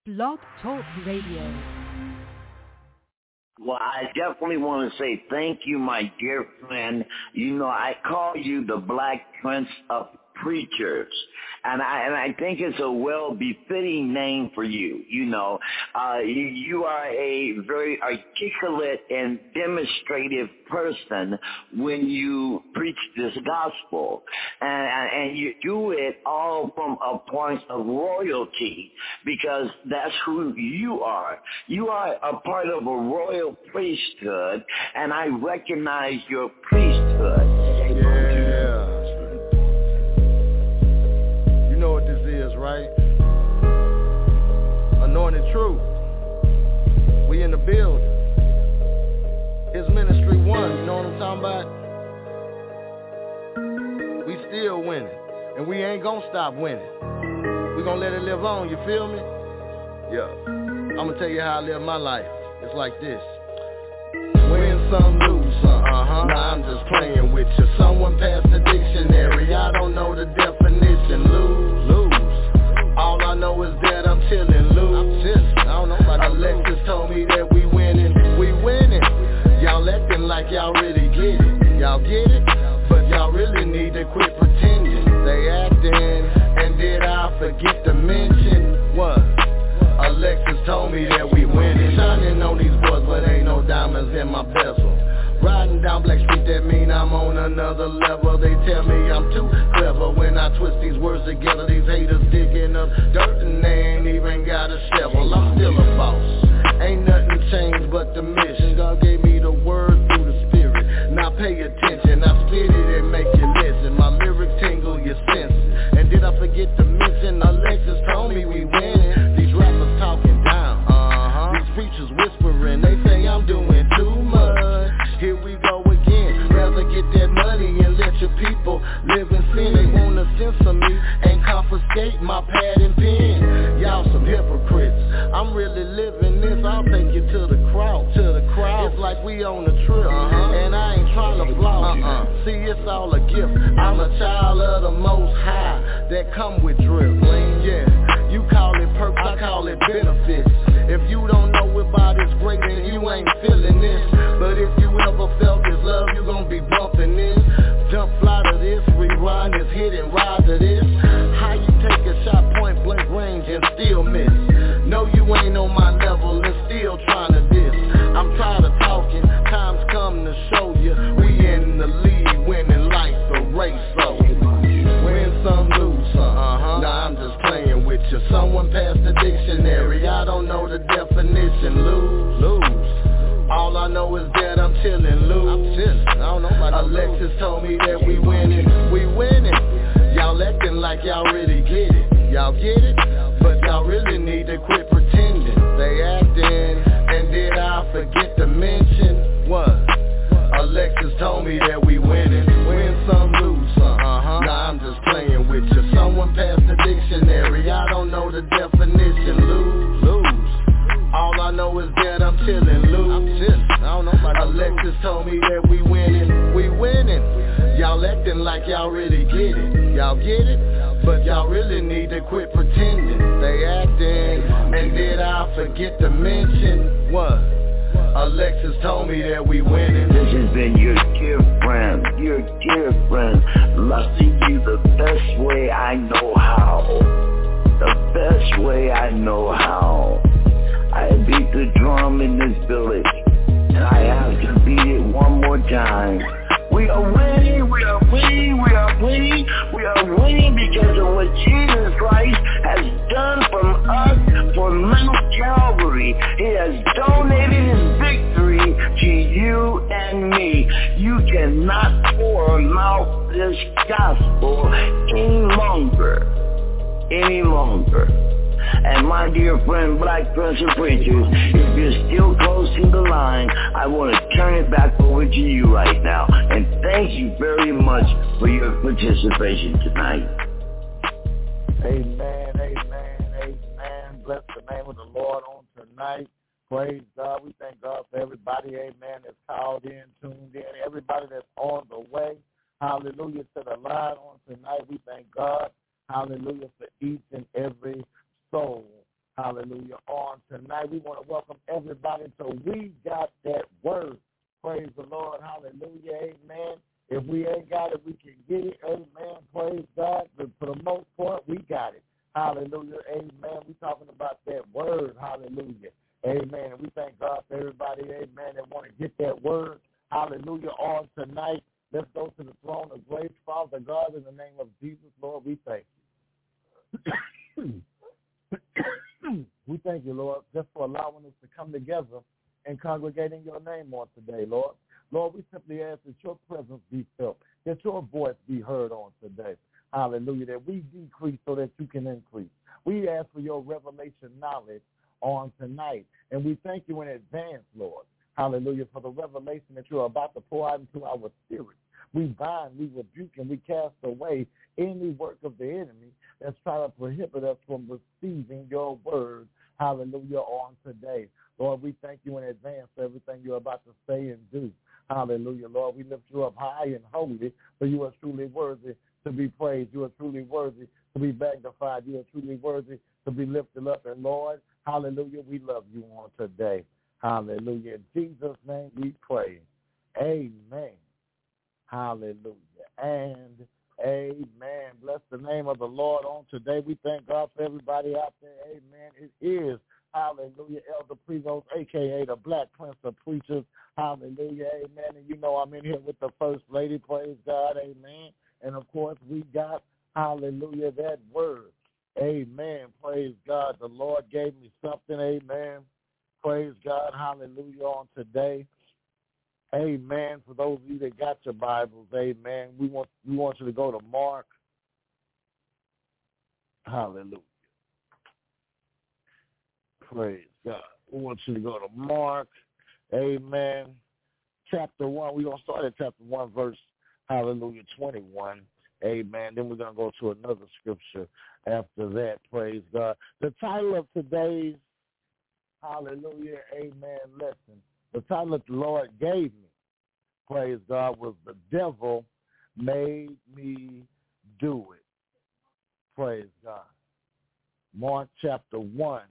Blog Talk Radio. Well, I definitely want to say thank you, my dear friend. You know, I call you the Black Prince of Preachers, and I think it's a well-befitting name for you. You know, you are a very articulate and demonstrative person when you preach this gospel, and you do it all from a point of royalty, because that's who you are. You are a part of a royal priesthood, and I recognize your priesthood. Yeah. You know what this is, right? Anointed Truth. We in the building. His ministry won, you know what I'm talking about? We still winning, and we ain't gonna stop winning. We gonna let it live on, you feel me? Yeah. I'm gonna tell you how I live my life. It's like this. Win some, lose some. Now I'm just playing with you. Someone passed the dictionary. I don't know the definition. Lose. All I know is that I'm chillin'. Lose. I don't know about Alexis told me that we winning. We winning. Y'all acting like y'all really get it. Y'all get it? But y'all really need to quit pretending. They acting. And did I forget to mention what? Alexis told me that we winning. Shining on these boys, but ain't no diamonds in my bezel. Riding down Black Street, that mean I'm on another level. They tell me I'm too clever when I twist these words together. These haters digging up dirt and they ain't even got a shovel. I'm still a boss. Ain't nothing changed but the mission. God gave me the word through the spirit. Now pay attention, I spit it and make you listen. My lyrics tingle your senses. And did I forget to mention Alexis told me we winning. These rappers talking down. These preachers whispering, they say I'm doing too much. Here we go again. Rather get that money and let your people live in sin. They wanna censor me and confiscate my pad and pen. Y'all some hypocrites. I'm really living this. I'll take you to the crowd. It's like we on a trip, and I ain't trying to flaunt. See, it's all a gift. I'm a child of the Most High that come with drip. Yeah, you call it perks, I call it benefits. If you don't know about this great, then you ain't feeling this. But if you ever felt this love, you gon' be bumping this. Jump fly to this, rewind this, hit and ride to this. How you take a shot point blank range and still miss? No, you ain't on my level and still trying to diss. I'm tired of talking, time's come to show you. We in the lead, winning like the race, so win some, lose some. Nah, I'm just playing with you. Someone passed the dictionary. I don't know the definition. Lose. All I know is that I'm chillin'. Lose. I don't know about Alexis told me that we winning. We winning. Y'all acting like y'all really get it. Y'all get it? But y'all really need to quit pretending. They acting. And did I forget to mention what? Alexis told me that we winning. Win some, lose some. Nah, I'm just playing with you. Someone passed the dictionary. I don't know the definition. Lose. All I know is that I'm chillin'. Lose. I don't know about Alexis told me that we winning. We winning. Y'all acting like y'all really get it. Y'all get it? But y'all really need to quit pretending. They acting. And did I forget to mention what? Alexis told me that we winning. This has been your dear friend, lusting you the best way I know how. The best way I know how. I beat the drum in this village, and I have to beat it one more time. We are winning, we are winning, we are winning, we are winning because of what Jesus Christ has done from us for Mount Calvary. He has donated his victory to you and me. You cannot pour out this gospel any longer. And my dear friend, Black Prince of Preachers, if you're still close to the line, I want to turn it back over to you right now. And thank you very much for your participation tonight. Amen. Bless the name of the Lord on tonight. Praise God. We thank God for everybody, amen, that's called in, tuned in, everybody that's on the way. Hallelujah to the line on tonight. We thank God. Hallelujah for each and every soul. hallelujah, on tonight. We want to welcome everybody to We Got That Word. Praise the Lord, hallelujah, amen. If we ain't got it, we can get it, amen. Praise God. But for the most part, we got it. Hallelujah, amen. We're talking about that word, hallelujah, amen. And we thank God for everybody, amen, that want to get that word, hallelujah, on tonight. Let's go to the throne of grace. Father God, in the name of Jesus, Lord, we thank you. We thank you, Lord, just for allowing us to come together and congregate in your name on today, Lord. Lord, we simply ask that your presence be felt, that your voice be heard on today. Hallelujah, that we decrease so that you can increase. We ask for your revelation knowledge on tonight, and we thank you in advance, Lord. Hallelujah, for the revelation that you're about to pour out into our spirit. We bind, we rebuke, and we cast away any work of the enemy that's trying to prohibit us from receiving your word, hallelujah, on today. Lord, we thank you in advance for everything you're about to say and do. Hallelujah, Lord. We lift you up high and holy, for you are truly worthy to be praised. You are truly worthy to be magnified. You are truly worthy to be lifted up. And, Lord, hallelujah, we love you on today. Hallelujah. In Jesus' name we pray. Amen. Hallelujah. And amen. Bless the name of the Lord on today. We thank God for everybody out there. Amen. It is, hallelujah, Elder Pregos, a.k.a. the Black Prince of Preachers. Hallelujah. Amen. And you know I'm in here with the First Lady. Praise God. Amen. And, of course, we got, hallelujah, that word. Amen. Praise God. The Lord gave me something. Amen. Praise God. Hallelujah on today. Amen. For those of you that got your Bibles, amen. We want you to go to Mark. Hallelujah. Praise God. We want you to go to Mark. Amen. Chapter 1. We're going to start at chapter 1, verse, hallelujah, 21. Amen. Then we're going to go to another scripture after that. Praise God. The title of today's, hallelujah, amen, lesson, the title that the Lord gave me, praise God, was The Devil Made Me Do It. Praise God. Mark chapter 1,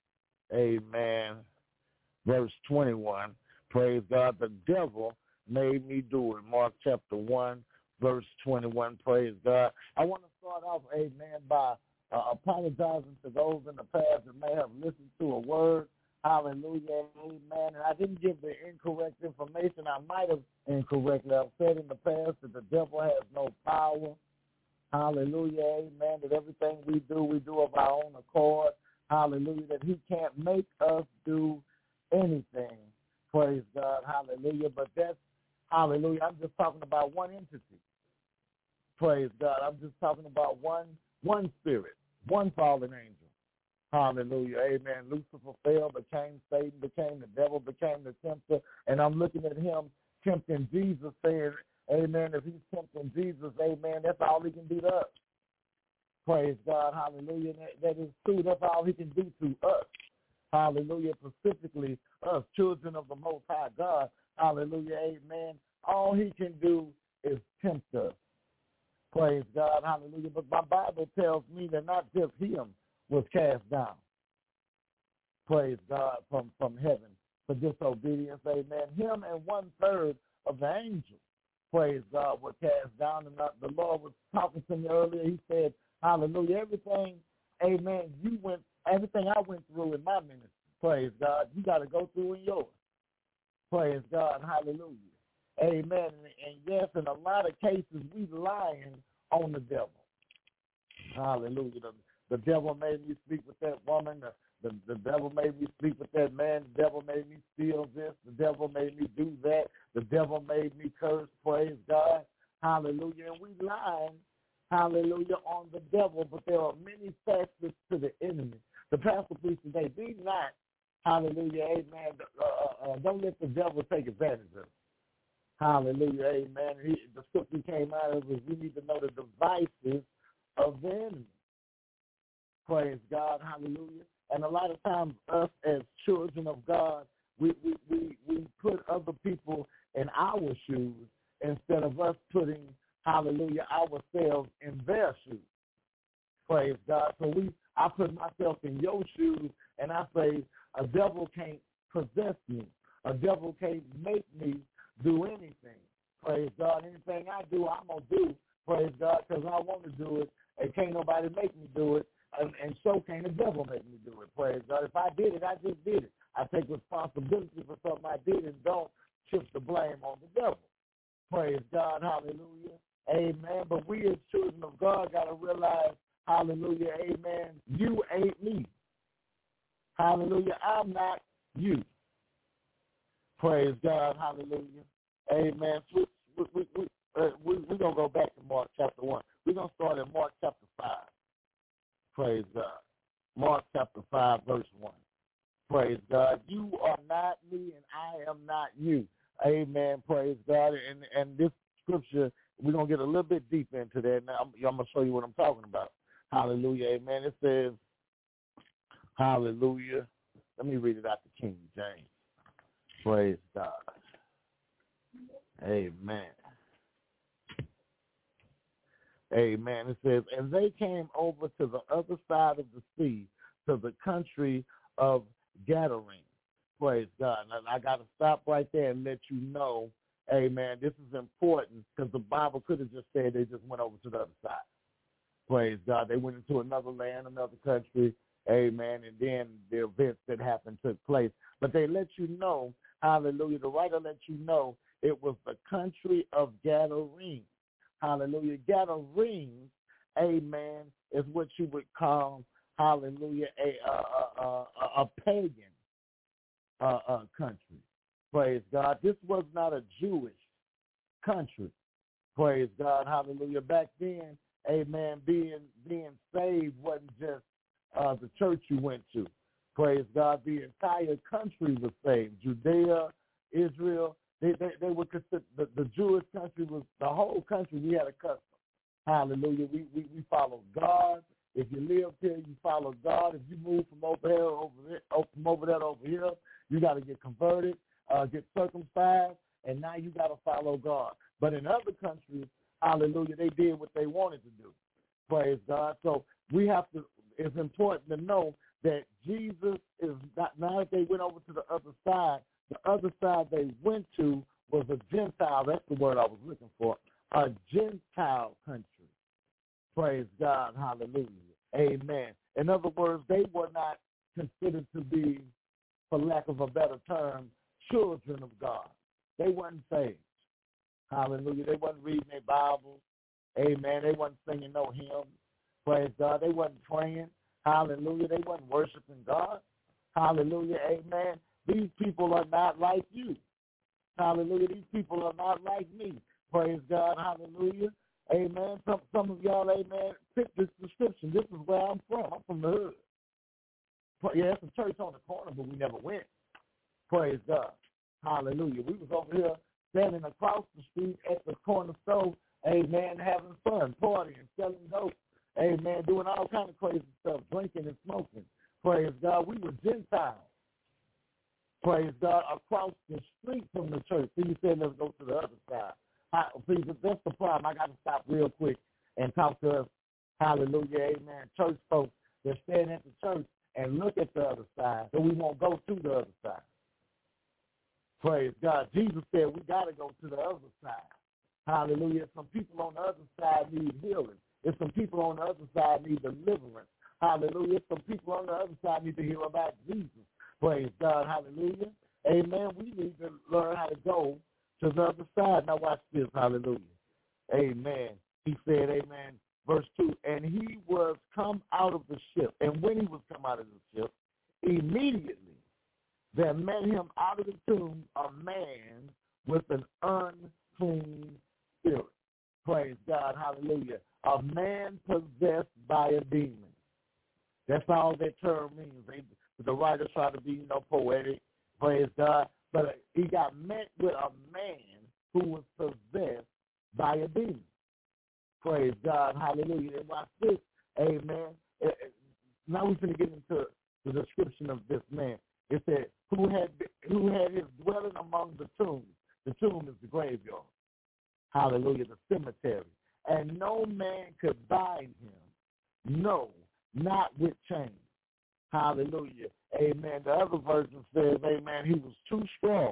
amen, verse 21. Praise God. The devil made me do it. Mark chapter 1, verse 21. Praise God. I want to start off, amen, by apologizing to those in the past that may have listened to a word. Hallelujah, amen. And I didn't give the incorrect information. I might have incorrectly. I've said in the past that the devil has no power. Hallelujah, amen. That everything we do of our own accord. Hallelujah, that he can't make us do anything. Praise God, hallelujah. But that's, hallelujah, I'm just talking about one entity. Praise God. I'm just talking about one spirit, one fallen angel. Hallelujah, amen. Lucifer fell, became Satan, became the devil, became the tempter. And I'm looking at him tempting Jesus, saying, amen, if he's tempting Jesus, amen, that's all he can do to us. Praise God, hallelujah. That is true. That's all he can do to us. Hallelujah, specifically us, children of the Most High God. Hallelujah, amen. All he can do is tempt us. Praise God, hallelujah. But my Bible tells me that not just him was cast down. Praise God, from heaven for disobedience, amen. Him and 1/3 of the angels, praise God, were cast down. And the Lord was talking to me earlier. He said, hallelujah, everything, amen, everything I went through in my ministry, praise God, you got to go through in yours. Praise God, hallelujah. Amen. And yes, in a lot of cases, we lying on the devil. Hallelujah. The devil made me speak with that woman. The devil made me speak with that man. The devil made me steal this. The devil made me do that. The devil made me curse. Praise God. Hallelujah. And we lying, hallelujah, on the devil. But there are many facets to the enemy. The pastor preached today, be not, hallelujah, amen. Don't let the devil take advantage of it. Hallelujah, amen. The scripture came out of it. We need to know the devices of the enemy. Praise God, hallelujah. And a lot of times us as children of God, we put other people in our shoes instead of us putting, hallelujah, ourselves in their shoes. Praise God. So I put myself in your shoes, and I say, a devil can't possess me. A devil can't make me do anything. Praise God. Anything I do, I'm going to do. Praise God, because I want to do it, and can't nobody make me do it, and so can't the devil make me do it. Praise God. If I did it, I just did it. I take responsibility for something I did and don't shift the blame on the devil. Praise God. Hallelujah. Amen. But we as children of God got to realize, hallelujah, amen, you ain't me. Hallelujah. I'm not you. Praise God. Hallelujah. Amen. We're going to go back to Mark chapter 1. We're going to start in Mark chapter 5. Praise God. Mark chapter 5, verse 1. Praise God. You are not me and I am not you. Amen. Praise God. And this scripture, we're going to get a little bit deep into that. Now, I'm going to show you what I'm talking about. Hallelujah. Amen. It says, hallelujah. Let me read it out to King James. Praise God. Amen. Amen. It says, and they came over to the other side of the sea, to the country of Gadarene. Praise God. Now, I got to stop right there and let you know, amen, this is important because the Bible could have just said they just went over to the other side. Praise God. They went into another land, another country, amen, and then the events that happened took place. But they let you know, hallelujah, the writer let you know it was the country of Gadarene. Hallelujah. Gadarenes, amen, is what you would call, hallelujah, a pagan country. Praise God. This was not a Jewish country. Praise God. Hallelujah. Back then, amen, being saved wasn't just the church you went to. Praise God. The entire country was saved. Judea, Israel, they were considered, the Jewish country was the whole country. We had a custom. Hallelujah. We followed God. If you lived here, you follow God. If you move from over there to over here, you got to get converted, get circumcised, and now you got to follow God. But in other countries, hallelujah, they did what they wanted to do. Praise God. So we have to, it's important to know that Jesus is not, now that they went over to the other side they went to was a Gentile. That's the word I was looking for. A Gentile country. Praise God. Hallelujah. Amen. In other words, they were not considered to be, for lack of a better term, children of God. They weren't saved. Hallelujah. They wasn't reading their Bibles. Amen. They wasn't singing no hymns. Praise God. They wasn't praying. Hallelujah. They wasn't worshiping God. Hallelujah. Amen. These people are not like you. Hallelujah. These people are not like me. Praise God. Hallelujah. Amen. Some of y'all, amen, fit this description. This is where I'm from. I'm from the hood. Yeah, it's a church on the corner, but we never went. Praise God. Hallelujah. We was over here standing across the street at the corner store, amen, having fun, partying, selling dope, amen, doing all kind of crazy stuff, drinking and smoking. Praise God. We were Gentiles. Praise God, across the street from the church. So you said let's go to the other side. Please, that's the problem. I got to stop real quick and talk to us. Hallelujah, amen. Church folks that stand at the church and look at the other side, so we won't go to the other side. Praise God. Jesus said we got to go to the other side. Hallelujah. Some people on the other side need healing. If some people on the other side need deliverance. Hallelujah. Some people on the other side need to hear about Jesus. Praise God. Hallelujah. Amen. We need to learn how to go to the other side. Now watch this. Hallelujah. Amen. He said, amen. Verse 2, and he was come out of the ship. And when he was come out of the ship, immediately there met him out of the tomb a man with an unclean spirit. Praise God. Hallelujah. A man possessed by a demon. That's all that term means. The writers try to be, poetic. Praise God. But he got met with a man who was possessed by a demon. Praise God. Hallelujah. And watch this. Amen. Now we're going to get into the description of this man. It said, who had his dwelling among the tombs. The tomb is the graveyard. Hallelujah. The cemetery. And no man could bind him. No, not with chains. Hallelujah. Amen. The other version says, amen, he was too strong.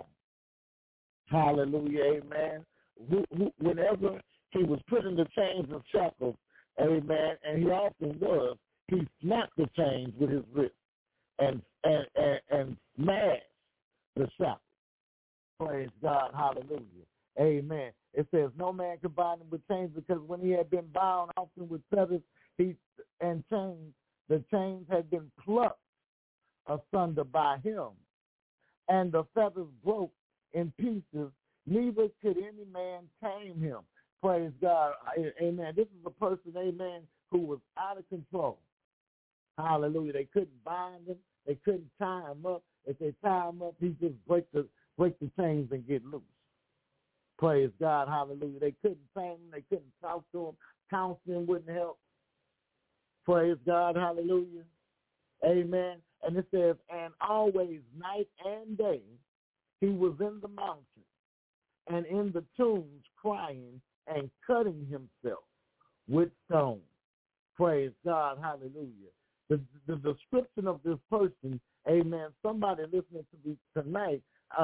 Hallelujah. Amen. Whenever he was put in the chains and shackles, amen, and he often was, he snapped the chains with his wrist and smashed the shackles. Praise God. Hallelujah. Amen. It says, no man could bind him with chains, because when he had been bound often with fetters and chains, the chains had been plucked asunder by him, and the fetters broke in pieces, neither could any man tame him. Praise God. Amen. This is a person, amen, who was out of control. Hallelujah. They couldn't bind him. They couldn't tie him up. If they tie him up, he just break the chains and get loose. Praise God. Hallelujah. They couldn't tame him. They couldn't talk to him. Counseling wouldn't help. Praise God. Hallelujah. Amen. And it says, and always night and day he was in the mountains and in the tombs crying and cutting himself with stones. Praise God. Hallelujah. The description of this person, amen, somebody listening to me tonight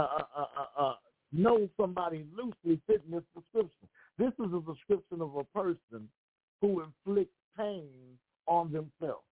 knows somebody loosely fitting this description. This is a description of a person who inflicts pain on themselves.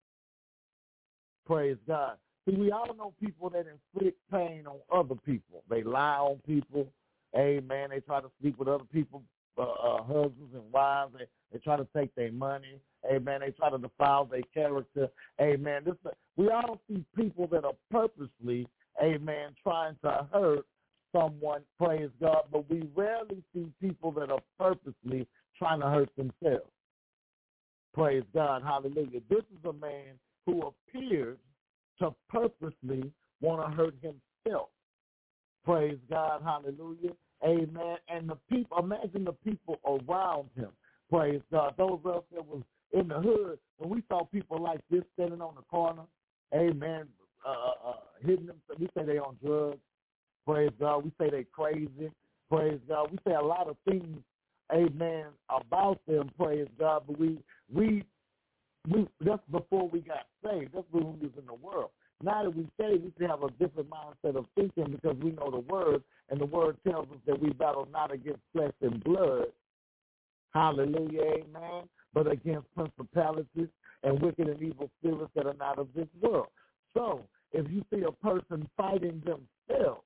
Praise God. See, we all know people that inflict pain on other people. They lie on people. Amen. They try to sleep with other people's husbands and wives. They try to take their money. Amen. They try to defile their character. Amen. We all see people that are purposely, amen, trying to hurt someone. Praise God. But we rarely see people that are purposely trying to hurt themselves. Praise God. Hallelujah. This is a man who appears to purposely want to hurt himself. Praise God. Hallelujah. Amen. And the people, imagine the people around him. Praise God. Those of us that was in the hood, when we saw people like this standing on the corner, amen, hitting them, we say they on drugs. Praise God. We say they crazy. Praise God. We say a lot of things, amen, about them. Praise God. But we that's before we got saved. That's when we was in the world. Now that we saved, we have a different mindset of thinking, because we know the word, and the word tells us that we battle not against flesh and blood. Hallelujah, amen. But against principalities and wicked and evil spirits that are not of this world. So if you see a person fighting themselves,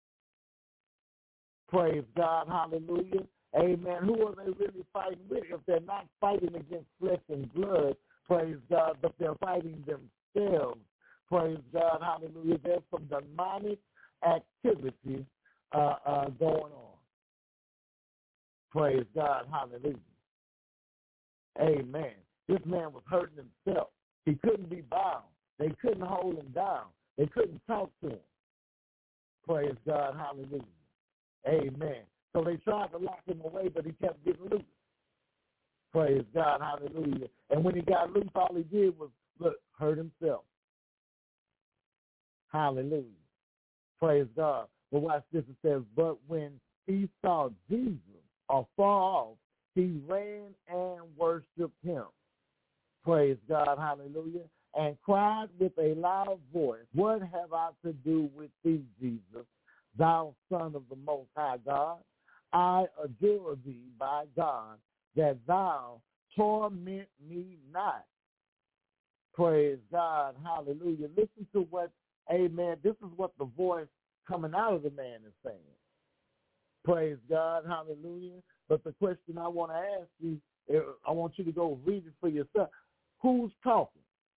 praise God, hallelujah, amen, who are they really fighting with? If they're not fighting against flesh and blood, praise God, but they're fighting themselves, praise God, hallelujah, there's some demonic activity going on. Praise God, hallelujah. Amen. This man was hurting himself. He couldn't be bound. They couldn't hold him down. They couldn't talk to him. Praise God, hallelujah. Amen. So they tried to lock him away, but he kept getting loose. Praise God, hallelujah. And when he got loose, all he did was, hurt himself. Hallelujah. Praise God. But watch this, it says, but when he saw Jesus afar off, he ran and worshiped him. Praise God, hallelujah. And cried with a loud voice, what have I to do with thee, Jesus, thou Son of the Most High God? I adjure thee by God that thou torment me not. Praise God, hallelujah. Listen to what, amen, this is what the voice coming out of the man is saying. Praise God, hallelujah. But the question I want to ask you, I want you to go read it for yourself. Who's talking?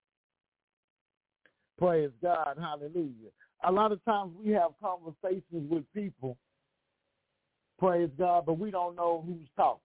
Praise God, hallelujah. A lot of times we have conversations with people, praise God, but we don't know who's talking.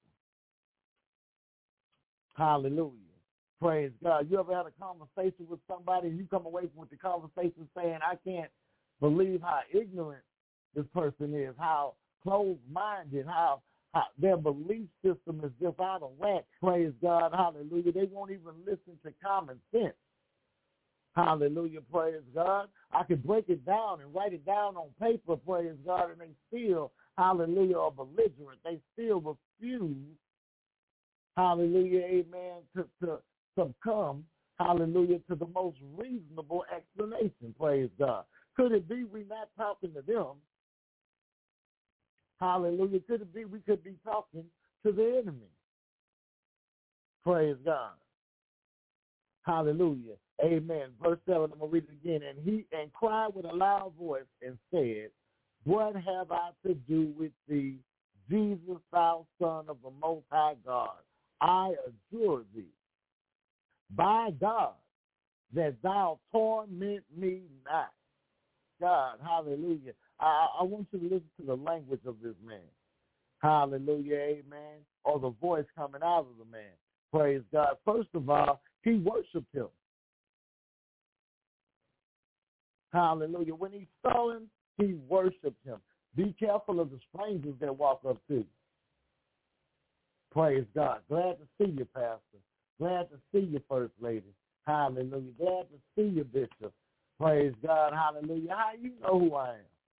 Hallelujah. Praise God. You ever had a conversation with somebody and you come away from the conversation saying, I can't believe how ignorant this person is, how closed-minded, how their belief system is just out of whack. Praise God. Hallelujah. They won't even listen to common sense. Hallelujah. Praise God. I could break it down and write it down on paper, praise God, and they still, hallelujah, are belligerent. They still refuse, hallelujah, amen, to succumb, hallelujah, to the most reasonable explanation, praise God. Could it be we're not talking to them? Hallelujah. Could it be we could be talking to the enemy? Praise God. Hallelujah. Amen. Verse 7, I'm going to read it again. And he cried with a loud voice and said, what have I to do with thee, Jesus, thou Son of the Most High God? I adjure thee, by God, that thou torment me not. God, hallelujah. I want you to listen to the language of this man. Hallelujah, amen. Or the voice coming out of the man. Praise God. First of all, he worshiped him. Hallelujah. When he saw him, he worshiped him. Be careful of the strangers that walk up to you. Praise God. Glad to see you, Pastor. Glad to see you, First Lady. Hallelujah. Glad to see you, Bishop. Praise God. Hallelujah. How you know who I am?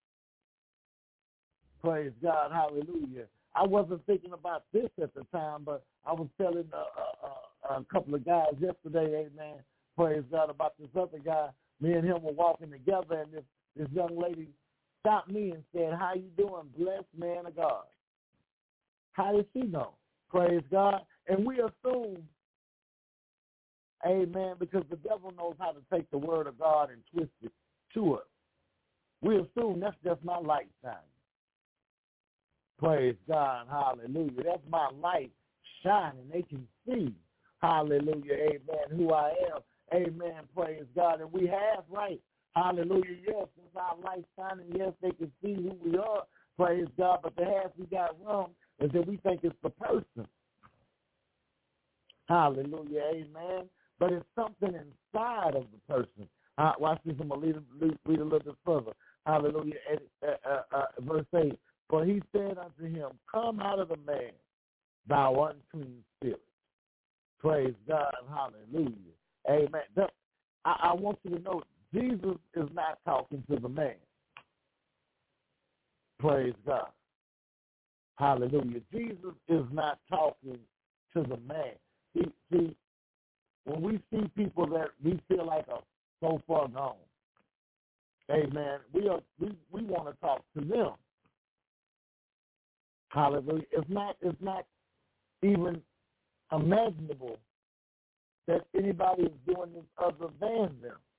Praise God. Hallelujah. I wasn't thinking about this at the time, but I was telling a couple of guys yesterday, amen, praise God, about this other guy. Me and him were walking together, and this young lady stopped me and said, how you doing, blessed man of God? How did she know? Praise God. And we assume, amen, because the devil knows how to take the word of God and twist it to us. We assume that's just my light shining. Praise God, hallelujah. That's my light shining. They can see, hallelujah, amen, who I am. Amen, praise God. And we have right, hallelujah, yes, since our light shining, yes, they can see who we are, praise God. But the half we got wrong is that we think it's the person. Hallelujah, amen. But it's something inside of the person. Watch this, I'm going to read a little bit further. Hallelujah, verse 8. For he said unto him, come out of the man, thou unclean spirit. Praise God, hallelujah. Amen. I want you to know, Jesus is not talking to the man. Praise God. Hallelujah. Jesus is not talking to the man. See, when we see people that we feel like are so far gone, amen, we want to talk to them. Hallelujah. It's not even imaginable that anybody is doing this other than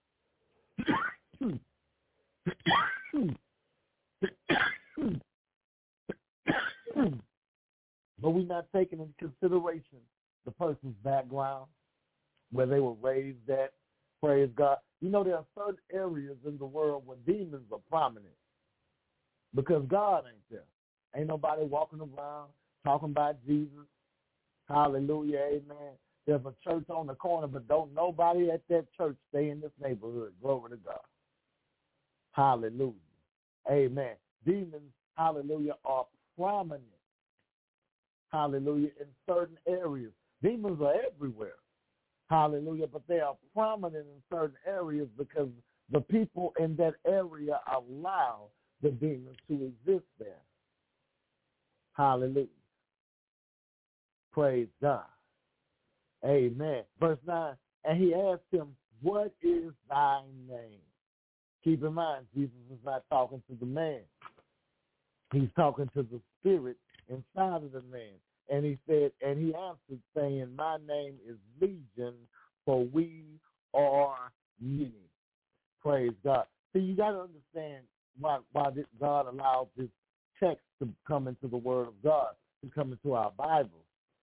them. But we're not taking into consideration the person's background, where they were raised at. Praise God. You know, there are certain areas in the world where demons are prominent because God ain't there. Ain't nobody walking around talking about Jesus. Hallelujah, amen. There's a church on the corner, but don't nobody at that church stay in this neighborhood. Glory to God. Hallelujah. Amen. Demons, hallelujah, are prominent. Hallelujah, in certain areas. Demons are everywhere. Hallelujah, but they are prominent in certain areas because the people in that area allow the demons to exist there. Hallelujah. Praise God. Amen. Verse 9, and he asked him, what is thy name? Keep in mind, Jesus is not talking to the man. He's talking to the spirit inside of the man. And he said, and he answered, saying, my name is Legion, for we are many. Praise God. See, you got to understand why God allowed this text to come into the Word of God, to come into our Bible.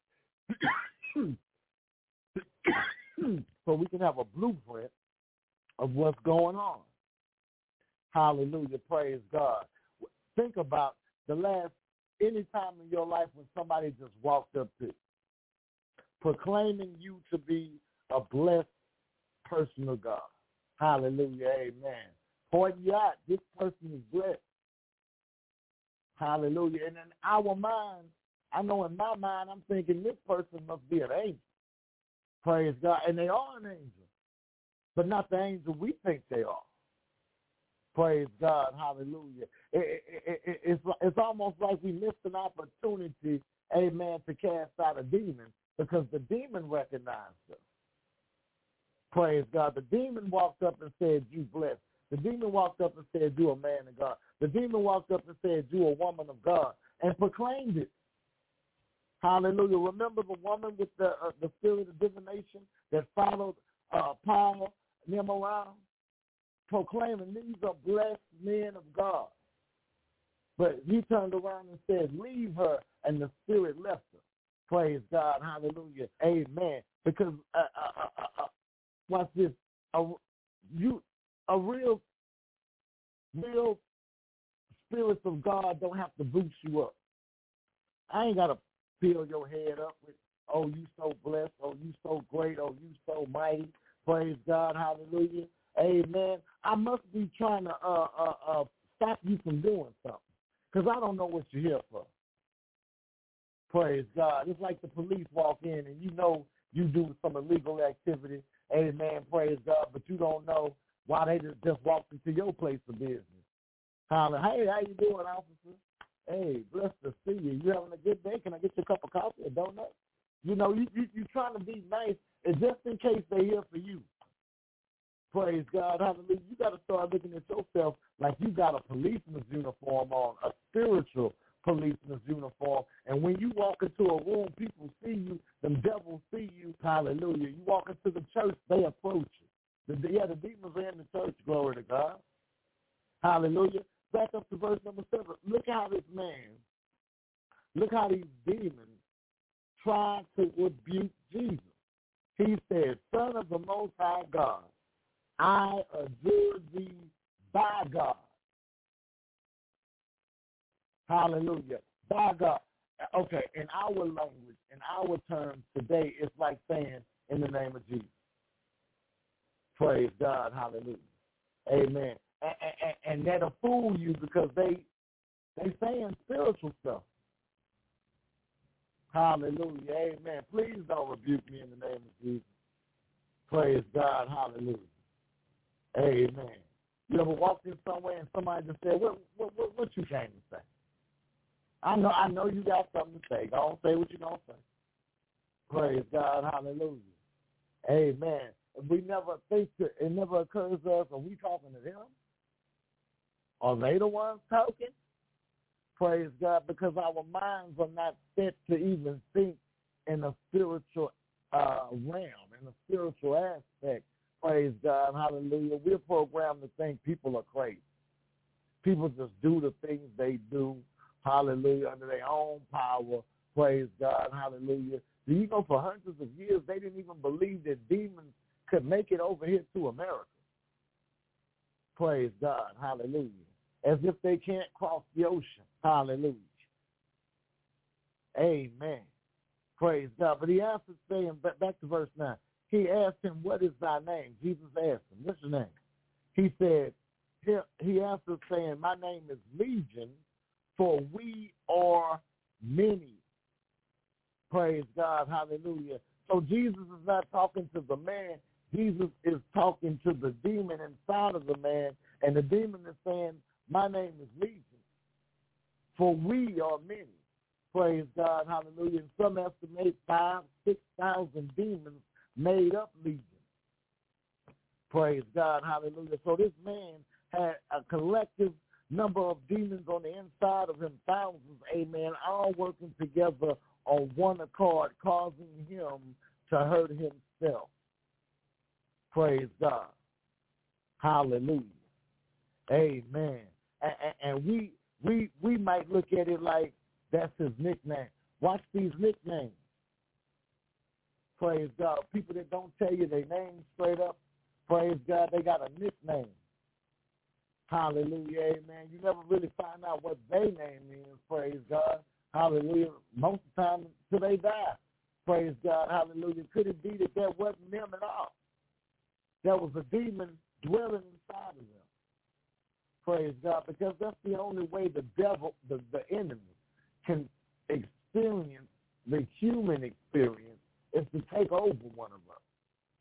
So we can have a blueprint of what's going on. Hallelujah. Praise God. Think about any time in your life when somebody just walked up to you, proclaiming you to be a blessed person of God. Hallelujah. Amen. Pointing you out, this person is blessed. Hallelujah. And in our mind, I know in my mind, I'm thinking this person must be an angel. Praise God. And they are an angel, but not the angel we think they are. Praise God. Hallelujah. It's almost like we missed an opportunity, amen, to cast out a demon because the demon recognized us. Praise God. The demon walked up and said, you blessed. The demon walked up and said, you a man of God. The demon walked up and said, you a woman of God, and proclaimed it. Hallelujah. Remember the woman with the spirit of divination that followed Paul and them around, proclaiming these are blessed men of God. But he turned around and said, leave her, and the spirit left her. Praise God. Hallelujah. Amen. Because, watch this, a real spirits of God don't have to boost you up. I ain't got to fill your head up with, oh, you so blessed, oh, you so great, oh, you so mighty. Praise God. Hallelujah. Amen. I must be trying to stop you from doing something, because I don't know what you're here for. Praise God. It's like the police walk in and you know you do some illegal activity. Amen. Praise God. But you don't know why they just walked into your place of business. Holler, hey, how you doing, officer? Hey, blessed to see you. You having a good day? Can I get you a cup of coffee or donut? You know, you trying to be nice, and just in case they're here for you. Praise God. Hallelujah. You got to start looking at yourself like you got a policeman's uniform on, a spiritual policeman's uniform. And when you walk into a room, people see you, them devils see you. Hallelujah. You walk into the church, they approach you. The demons are in the church. Glory to God. Hallelujah. Back up to verse number 7. Look how these demons tried to rebuke Jesus. He said, Son of the Most High God, I adjure thee by God. Hallelujah. By God. Okay, in our language, in our terms today, it's like saying, in the name of Jesus. Praise God. Hallelujah. Amen. And that'll fool you because they saying spiritual stuff. Hallelujah. Amen. Please don't rebuke me in the name of Jesus. Praise God. Hallelujah. Amen. You ever walked in somewhere and somebody just said, what you came to say? I know you got something to say. Go on, say what you're going to say. Praise God. Hallelujah. Amen. We never think that it never occurs to us, are we talking to them? Are they the ones talking? Praise God, because our minds are not set to even think in a spiritual realm, in a spiritual aspect. Praise God, hallelujah. We're programmed to think people are crazy. People just do the things they do, hallelujah, under their own power. Praise God, hallelujah. Do you know for hundreds of years they didn't even believe that demons could make it over here to America? Praise God, hallelujah. As if they can't cross the ocean. Hallelujah. Amen. Praise God. But he answered, saying, back to verse 9, he asked him, what is thy name? Jesus asked him, what's your name? He said, he answered, saying, my name is Legion, for we are many. Praise God. Hallelujah. So Jesus is not talking to the man. Jesus is talking to the demon inside of the man, and the demon is saying, my name is Legion, for we are many. Praise God, hallelujah. And some estimate 5,000-6,000 demons made up Legion. Praise God, hallelujah. So this man had a collective number of demons on the inside of him, thousands, amen, all working together on one accord, causing him to hurt himself. Praise God. Hallelujah. Amen. And we might look at it like that's his nickname. Watch these nicknames. Praise God. People that don't tell you their name straight up, praise God, they got a nickname. Hallelujah. Amen. You never really find out what their name is. Praise God. Hallelujah. Most of the time till they die. Praise God. Hallelujah. Could it be that wasn't them at all? That was a demon dwelling inside of them. Praise God, because that's the only way the devil, the enemy, can experience the human experience is to take over one of us.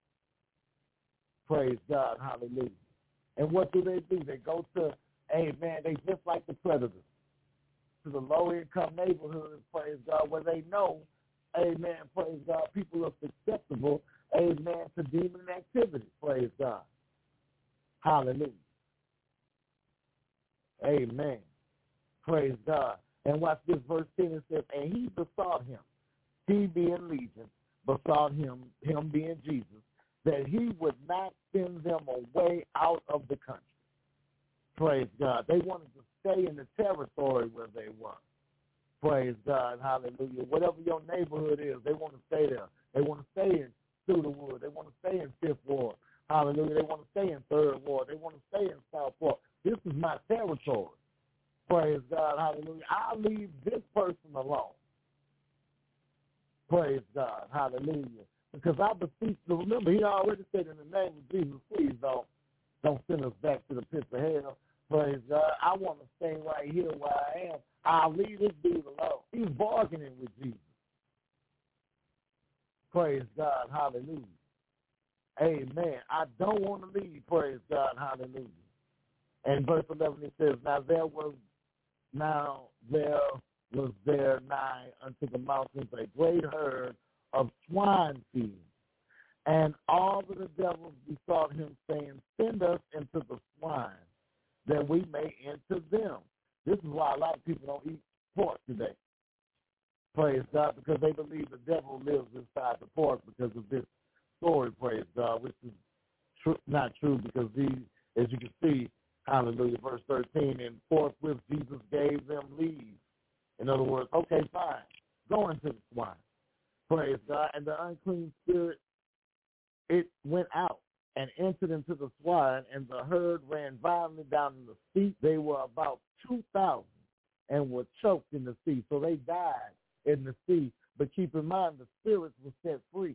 Praise God, hallelujah. And what do? They go to, amen, they just like the predators, to the low-income neighborhoods, praise God, where they know, amen, praise God, people are susceptible amen, to demon activity. Praise God. Hallelujah. Amen. Praise God. And watch this verse 10. It says, and he besought him, he being Legion, besought him being Jesus, that he would not send them away out of the country. Praise God. They wanted to stay in the territory where they were. Praise God. Hallelujah. Whatever your neighborhood is, they want to stay there. They want to stay in Cedarwood. They want to stay in Fifth Ward. Hallelujah. They want to stay in Third Ward. They want to stay in Southport. This is my territory. Praise God. Hallelujah. I'll leave this person alone. Praise God. Hallelujah. Because I beseech you. Remember, he already said in the name of Jesus, please don't send us back to the pits of hell. Praise God. I want to stay right here where I am. I'll leave this dude alone. He's bargaining with Jesus. Praise God. Hallelujah. Amen. I don't want to leave. Praise God. Hallelujah. And verse 11 it says, Now there was there nigh unto the mountains a great herd of swine feeding. And all of the devils besought him, saying, Send us into the swine, that we may enter them. This is why a lot of people don't eat pork today. Praise God, because they believe the devil lives inside the pork because of this story, praise God, which is not true because these, as you can see, hallelujah, verse 13, and forthwith Jesus gave them leave. In other words, okay, fine, go into the swine. Praise God. And the unclean spirit, it went out and entered into the swine, and the herd ran violently down in the sea. They were about 2,000 and were choked in the sea. So they died in the sea. But keep in mind, the spirits were set free.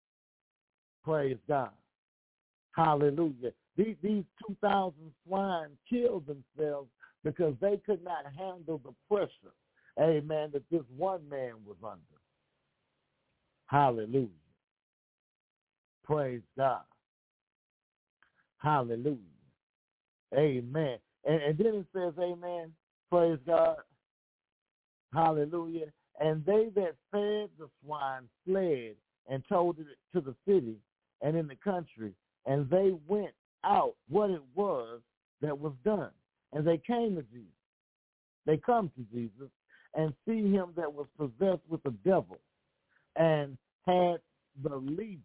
Praise God. Hallelujah. These 2,000 swine killed themselves because they could not handle the pressure, amen, that this one man was under. Hallelujah. Praise God. Hallelujah. Amen. And then it says, amen, praise God. Hallelujah. And they that fed the swine fled and told it to the city and in the country, and they went out what it was that was done. And they came to Jesus. They come to Jesus and see him that was possessed with the devil and had the legion,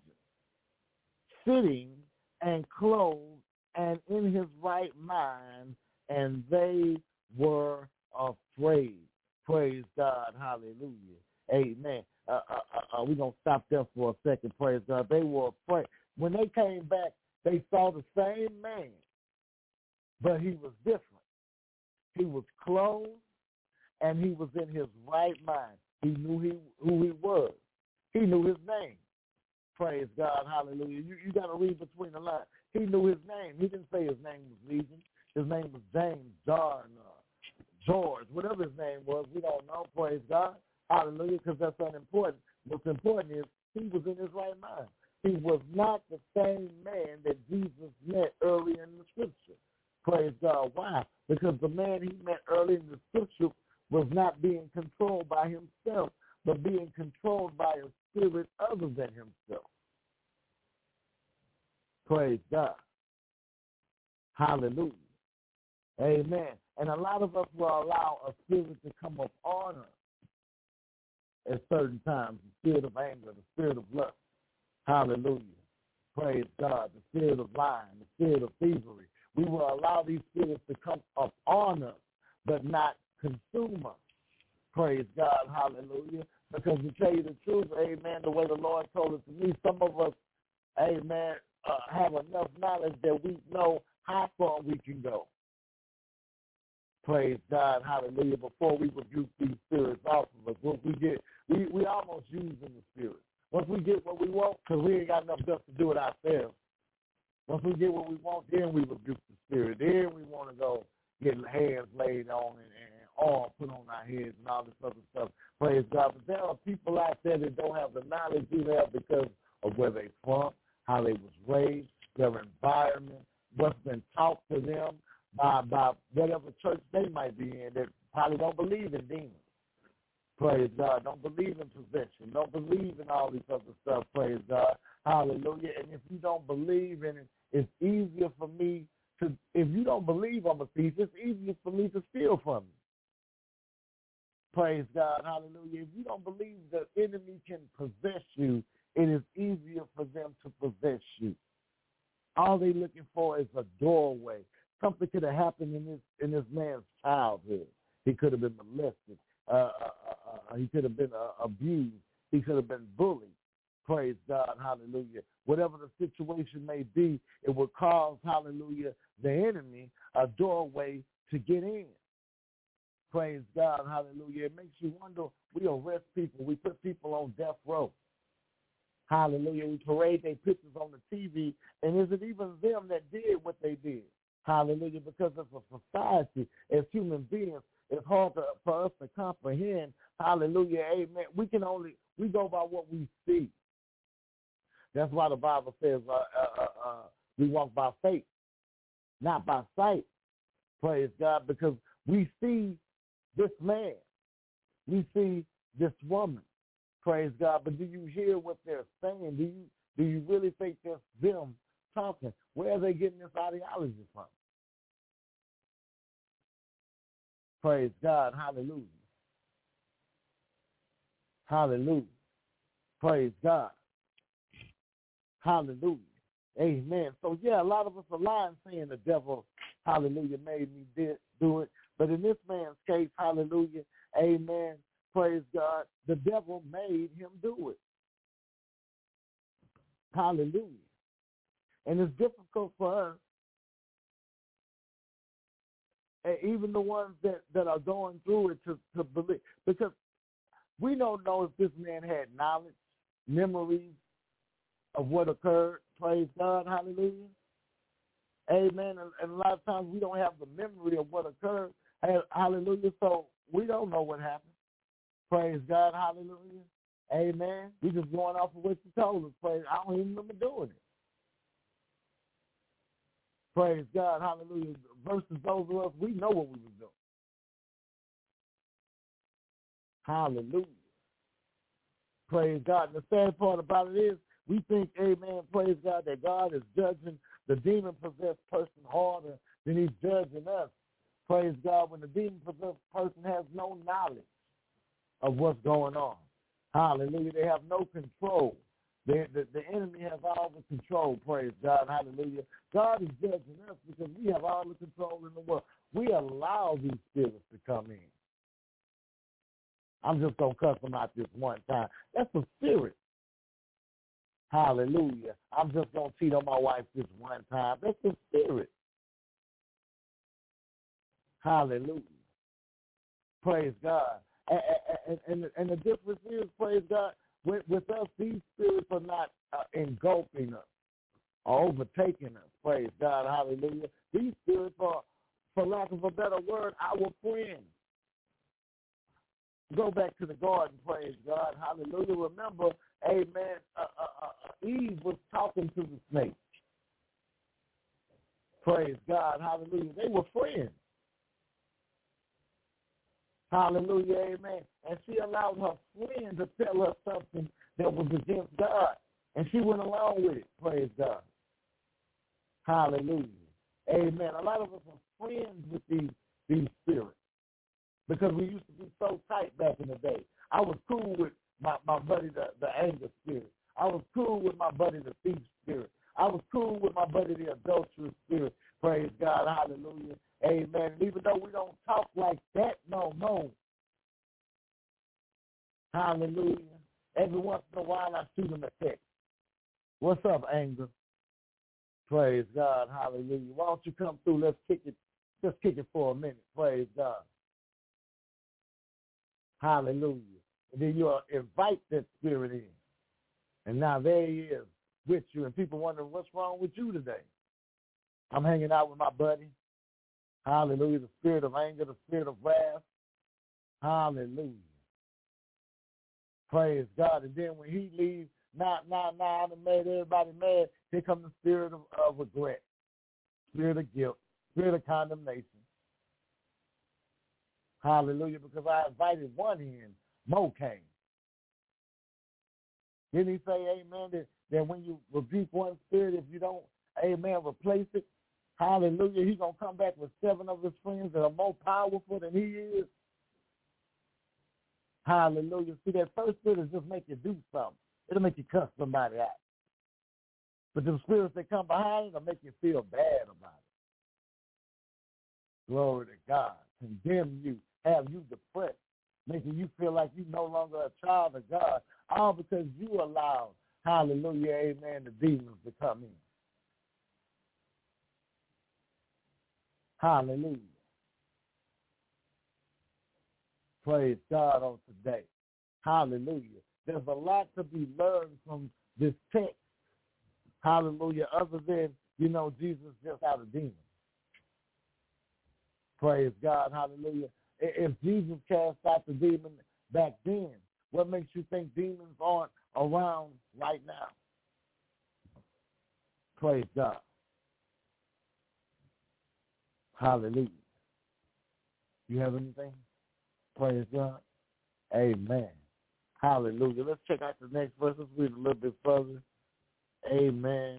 sitting and clothed and in his right mind, and they were afraid. Praise God. Hallelujah. Amen. We're going to stop there for a second. Praise God. They were afraid. When they came back, they saw the same man, but he was different. He was clothed, and he was in his right mind. He knew who he was. He knew his name. Praise God. Hallelujah. You got to read between the lines. He knew his name. He didn't say his name was Legion. His name was James, John, George, whatever his name was. We don't know. Praise God. Hallelujah, because that's unimportant. What's important is he was in his right mind. He was not the same man that Jesus met early in the scripture. Praise God. Why? Because the man he met early in the scripture was not being controlled by himself, but being controlled by a spirit other than himself. Praise God. Hallelujah. Amen. And a lot of us will allow a spirit to come up on us at certain times, the spirit of anger, the spirit of lust. Hallelujah. Praise God. The spirit of lying, the spirit of thievery. We will allow these spirits to come up on us, but not consume us. Praise God. Hallelujah. Because to tell you the truth, amen, the way the Lord told it to me, some of us, amen, have enough knowledge that we know how far we can go. Praise God, hallelujah, before we rebuke these spirits off of us. Once we get, we almost use in the spirit. Once we get what we want, because we ain't got enough stuff to do it ourselves. Once we get what we want, then we rebuke the spirit. Then we want to go get hands laid on and oil put on our heads and all this other stuff. Praise God. But there are people out there that don't have the knowledge you have because of where they from, how they was raised, their environment, what's been taught to them by whatever church they might be in that probably don't believe in demons. Praise God. Don't believe in possession. Don't believe in all this other stuff. Praise God. Hallelujah. And if you don't believe in it, it's easier for me to, if you don't believe I'm a thief, it's easier for me to steal from you. Praise God. Hallelujah. If you don't believe the enemy can possess you, it is easier for them to possess you. All they're looking for is a doorway. Something could have happened in this man's childhood. He could have been molested. He could have been abused. He could have been bullied. Praise God. Hallelujah. Whatever the situation may be, it will cause, hallelujah, the enemy a doorway to get in. Praise God. Hallelujah. It makes you wonder. We arrest people. We put people on death row. Hallelujah. We parade their pictures on the TV, and is it even them that did what they did? Hallelujah. Because as a society, as human beings, it's hard for us to comprehend. Hallelujah. Amen. We go by what we see. That's why the Bible says we walk by faith, not by sight. Praise God. Because we see this man. We see this woman. Praise God. But do you hear what they're saying? Do you really think that's them talking? Where are they getting this ideology from? Praise God. Hallelujah. Hallelujah. Praise God. Hallelujah. Amen. So, yeah, a lot of us are lying saying the devil, hallelujah, made me do it. But in this man's case, hallelujah, amen, praise God, the devil made him do it. Hallelujah. And it's difficult for us, and even the ones that are going through it, to believe. Because we don't know if this man had knowledge, memories of what occurred. Praise God. Hallelujah. Amen. And a lot of times we don't have the memory of what occurred. Hallelujah. So we don't know what happened. Praise God. Hallelujah. Amen. We just going off of what you told us. Praise. I don't even remember doing it. Praise God. Hallelujah. Versus those of us, we know what we were doing. Hallelujah. Praise God. And the sad part about it is we think, amen, praise God, that God is judging the demon-possessed person harder than he's judging us. Praise God, when the demon-possessed person has no knowledge of what's going on. Hallelujah. They have no control. The enemy has all the control, praise God. Hallelujah. God is judging us because we have all the control in the world. We allow these spirits to come in. I'm just going to cuss them out this one time. That's a spirit. Hallelujah. I'm just going to cheat on my wife this one time. That's a spirit. Hallelujah. Praise God. And the difference is, praise God, with us, these spirits are not engulfing us or overtaking us. Praise God. Hallelujah. These spirits are, for lack of a better word, our friends. Go back to the garden, praise God. Hallelujah. Remember, amen, Eve was talking to the snake. Praise God. Hallelujah. They were friends. Hallelujah. Amen. And she allowed her friend to tell her something that was against God. And she went along with it. Praise God. Hallelujah. Amen. A lot of us are friends with these spirits because we used to be so tight back in the day. I was cool with my buddy, the anger spirit. I was cool with my buddy, the thief spirit. I was cool with my buddy, the adulterous spirit. Praise God. Hallelujah. Amen. And even though we don't talk like that no more, hallelujah, every once in a while I shoot him a text. What's up, anger? Praise God. Hallelujah. Why don't you come through? Let's kick it. Just kick it for a minute. Praise God. Hallelujah. And then you invite that spirit in. And now there he is with you. And people wonder, what's wrong with you today? I'm hanging out with my buddy. Hallelujah. The spirit of anger, the spirit of wrath. Hallelujah. Praise God. And then when he leaves, now I done made everybody mad. Here comes the spirit of regret, spirit of guilt, spirit of condemnation. Hallelujah. Because I invited one in more came. Didn't he say, amen, that when you rebuke one spirit, if you don't, amen, replace it, hallelujah, he's going to come back with 7 of his friends that are more powerful than he is? Hallelujah. See, that first spirit is just make you do something. It'll make you cuss somebody out. But the spirits that come behind it will make you feel bad about it. Glory to God. Condemn you, have you depressed, making you feel like you're no longer a child of God, all because you allowed, hallelujah, amen, the demons to come in. Hallelujah. Praise God on today. Hallelujah. There's a lot to be learned from this text. Hallelujah. Other than, Jesus just out of demons. Praise God. Hallelujah. If Jesus cast out the demon back then, what makes you think demons aren't around right now? Praise God. Hallelujah. You have anything? Praise God. Amen. Hallelujah. Let's check out the next verse. Let's read a little bit further. Amen.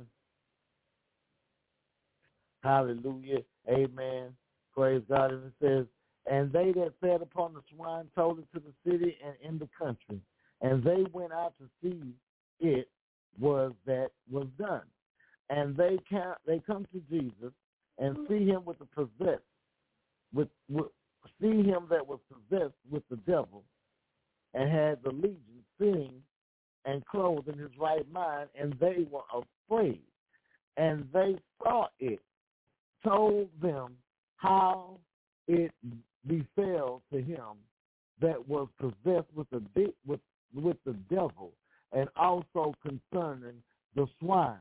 Hallelujah. Amen. Praise God. And it says, and they that fed upon the swine told it to the city and in the country. And they went out to see it was done. And they come to Jesus and see him with the possessed, see him that was possessed with the devil, and had the legion sitting and clothed in his right mind, and they were afraid. And they saw it, told them how it befell to him that was possessed with the devil, and also concerning the swine.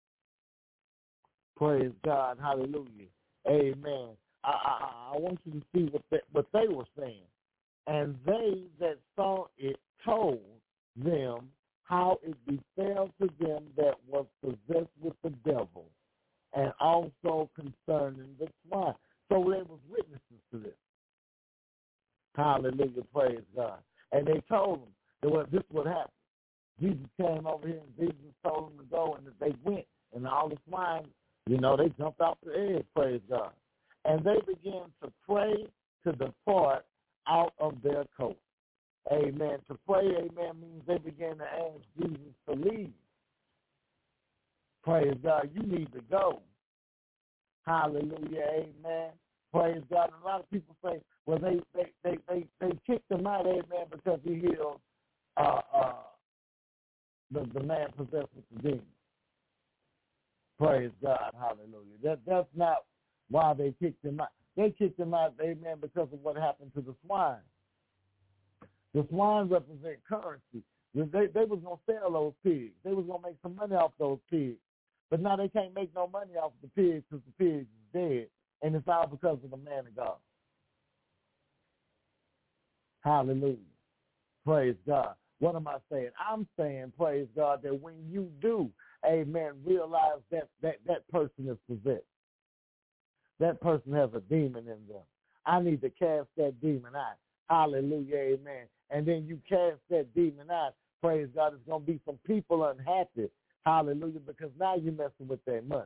Praise God. Hallelujah. Amen. I want you to see what they were saying. And they that saw it told them how it befell to them that was possessed with the devil, and also concerning the swine. So they was witnesses to this. Hallelujah. Praise God. And they told them that this would happen. Jesus came over here and Jesus told them to go, and they went, and all the swine, they jumped off the edge. Praise God. And they began to pray to depart out of their coast. Amen. To pray, amen, means they began to ask Jesus to leave. Praise God. You need to go. Hallelujah. Amen. Praise God. And a lot of people say, well, they kicked him out, amen, because he healed the man possessed with the demon. Praise God. Hallelujah. That's not why they kicked him out. They kicked him out, amen, because of what happened to the swine. The swine represent currency. They was going to sell those pigs. They was going to make some money off those pigs. But now they can't make no money off the pigs because the pigs is dead. And it's all because of the man of God. Hallelujah. Praise God. What am I saying? I'm saying, praise God, that when you do, amen, realize that person is possessed. That person has a demon in them. I need to cast that demon out. Hallelujah, amen. And then you cast that demon out. Praise God, there's going to be some people unhappy. Hallelujah, because now you're messing with their money.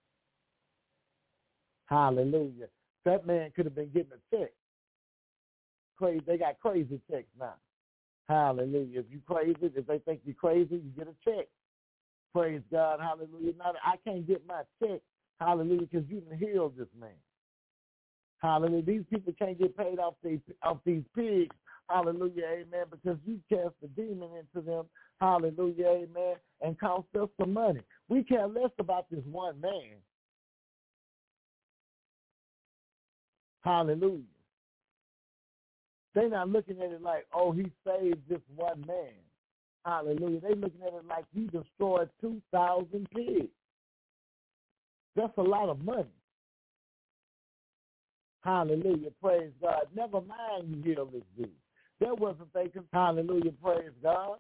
Hallelujah. That man could have been getting a check. Crazy. They got crazy checks now. Hallelujah. If you crazy, if they think you're crazy, you get a check. Praise God. Hallelujah. Now I can't get my check. Hallelujah, because you done healed this man. Hallelujah. These people can't get paid off these pigs. Hallelujah, amen, because you cast the demon into them. Hallelujah, amen, and cost us some money. We care less about this one man. Hallelujah. They're not looking at it like, oh, he saved this one man. Hallelujah. They're looking at it like he destroyed 2,000 pigs. That's a lot of money. Hallelujah. Praise God. Never mind you heal this dude. That wasn't thinking. Hallelujah. Praise God.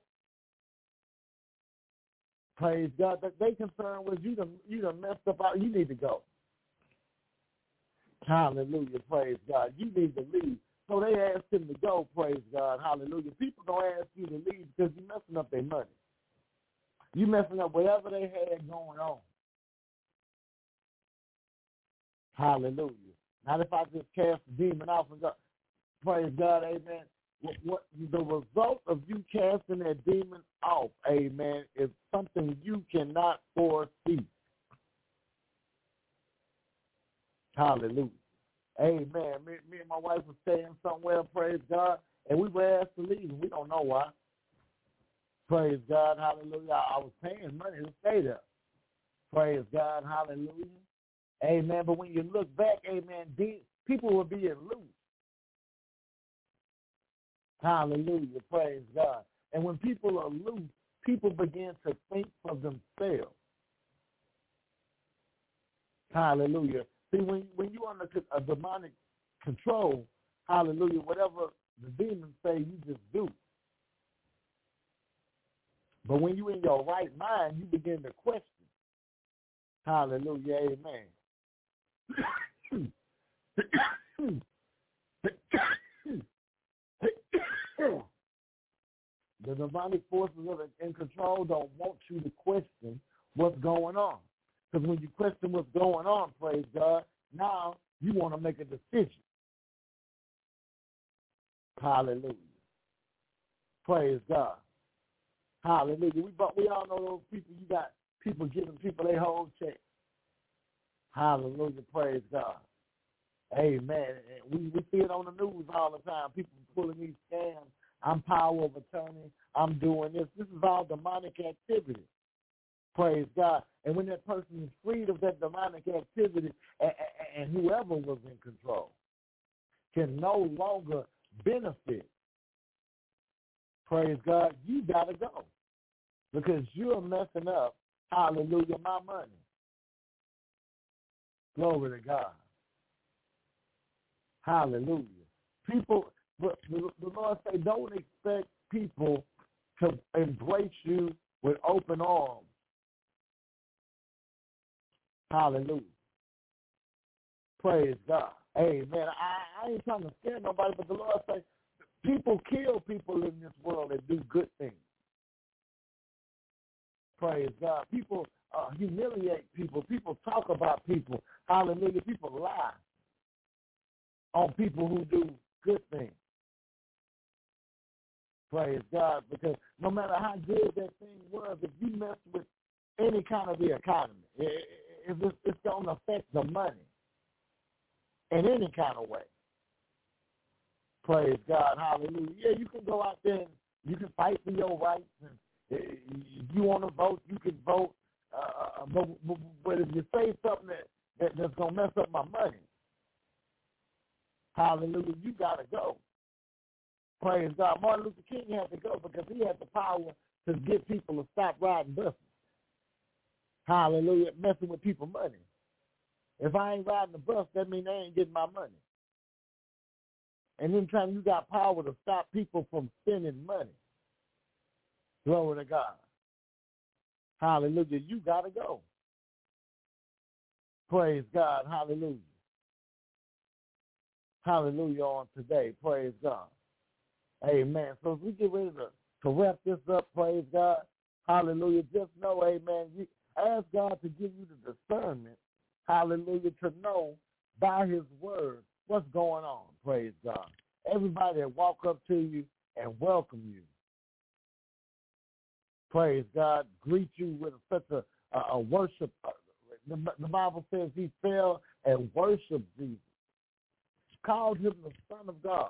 Praise God. That they concerned was you done messed up out. You need to go. Hallelujah. Praise God. You need to leave. So they asked him to go, praise God, hallelujah. People don't ask you to leave because you're messing up their money. You're messing up whatever they had going on. Hallelujah. Not if I just cast the demon out and go, praise God, amen. What the result of you casting that demon off, amen, is something you cannot foresee. Hallelujah. Amen. Me and my wife were staying somewhere, praise God, and we were asked to leave. We don't know why. Praise God, hallelujah. I was paying money to stay there. Praise God, hallelujah. Amen. But when you look back, amen, people were being loose. Hallelujah, praise God. And when people are loose, people begin to think for themselves. Hallelujah. See, when you're under a demonic control, hallelujah, whatever the demons say, you just do. But when you're in your right mind, you begin to question. Hallelujah, amen. The demonic forces in control don't want you to question what's going on. Because when you question what's going on, praise God, now you want to make a decision. Hallelujah. Praise God. Hallelujah. We all know those people. You got people giving people their whole check. Hallelujah. Praise God. Amen. And we see it on the news all the time. People pulling these scams. I'm power of attorney. I'm doing this. This is all demonic activity. Praise God. And when that person is freed of that demonic activity, and whoever was in control can no longer benefit, praise God, you got to go. Because you're messing up, hallelujah, my money. Glory to God. Hallelujah. People, the Lord say, don't expect people to embrace you with open arms. Hallelujah. Praise God. Amen. I ain't trying to scare nobody, but the Lord say, people kill people in this world that do good things. Praise God. People humiliate people. People talk about people. Hallelujah. People lie on people who do good things. Praise God. Because no matter how good that thing was, if you mess with any kind of the economy, it's going to affect the money in any kind of way. Praise God. Hallelujah. Yeah, you can go out there and you can fight for your rights. And if you want to vote, you can vote. But if you say something that's going to mess up my money, hallelujah, you got to go. Praise God. Martin Luther King had to go because he had the power to get people to stop riding buses. Hallelujah, messing with people's money. If I ain't riding the bus, that means they ain't getting my money. And anytime you got power to stop people from spending money, glory to God. Hallelujah, you got to go. Praise God. Hallelujah. Hallelujah on today. Praise God. Amen. So as we get ready to wrap this up, praise God. Hallelujah. Just know, amen, you ask God to give you the discernment, hallelujah, to know by his word what's going on. Praise God. Everybody that walk up to you and welcome you, praise God, greet you with such a worship. The Bible says he fell and worshiped Jesus. Called him the Son of God.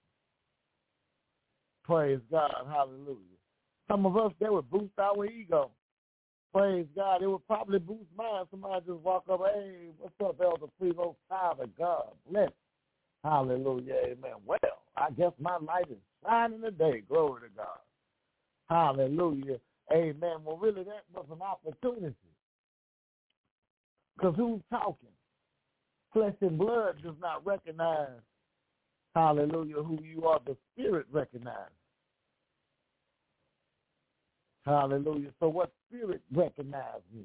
Praise God. Hallelujah. Some of us, they would boost our ego. Praise God. It would probably boost mine. Somebody just walk up, hey, what's up, Elder Primo? Father God bless. Hallelujah. Amen. Well, I guess my light is shining today. Glory to God. Hallelujah. Amen. Well, really, that was an opportunity. Because who's talking? Flesh and blood does not recognize, hallelujah, who you are. The Spirit recognizes. Hallelujah. So what spirit recognizes you?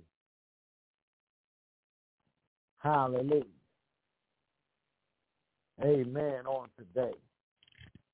Hallelujah. Amen on today.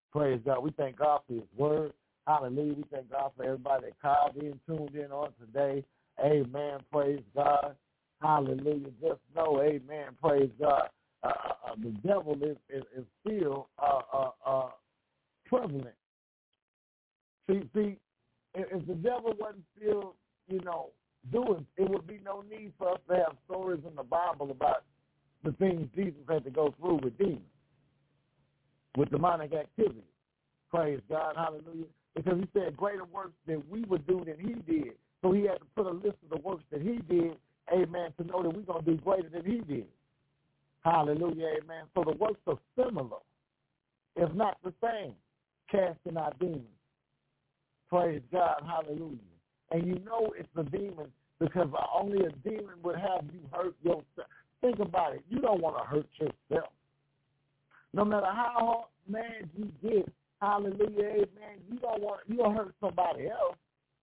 Praise God. We thank God for his word. Hallelujah. We thank God for everybody that called in, tuned in on today. Amen. Praise God. Hallelujah. Just know, amen. Praise God. The devil is still prevalent. See, if the devil wasn't still, doing, it would be no need for us to have stories in the Bible about the things Jesus had to go through with demons, with demonic activity. Praise God, hallelujah. Because he said greater works than we would do than he did. So he had to put a list of the works that he did, amen, to know that we're going to do greater than he did. Hallelujah, amen. So the works are similar, if not the same, casting out demons. Praise God, hallelujah. And you know it's a demon because only a demon would have you hurt yourself. Think about it. You don't want to hurt yourself. No matter how mad you get, hallelujah, amen, you'll hurt somebody else.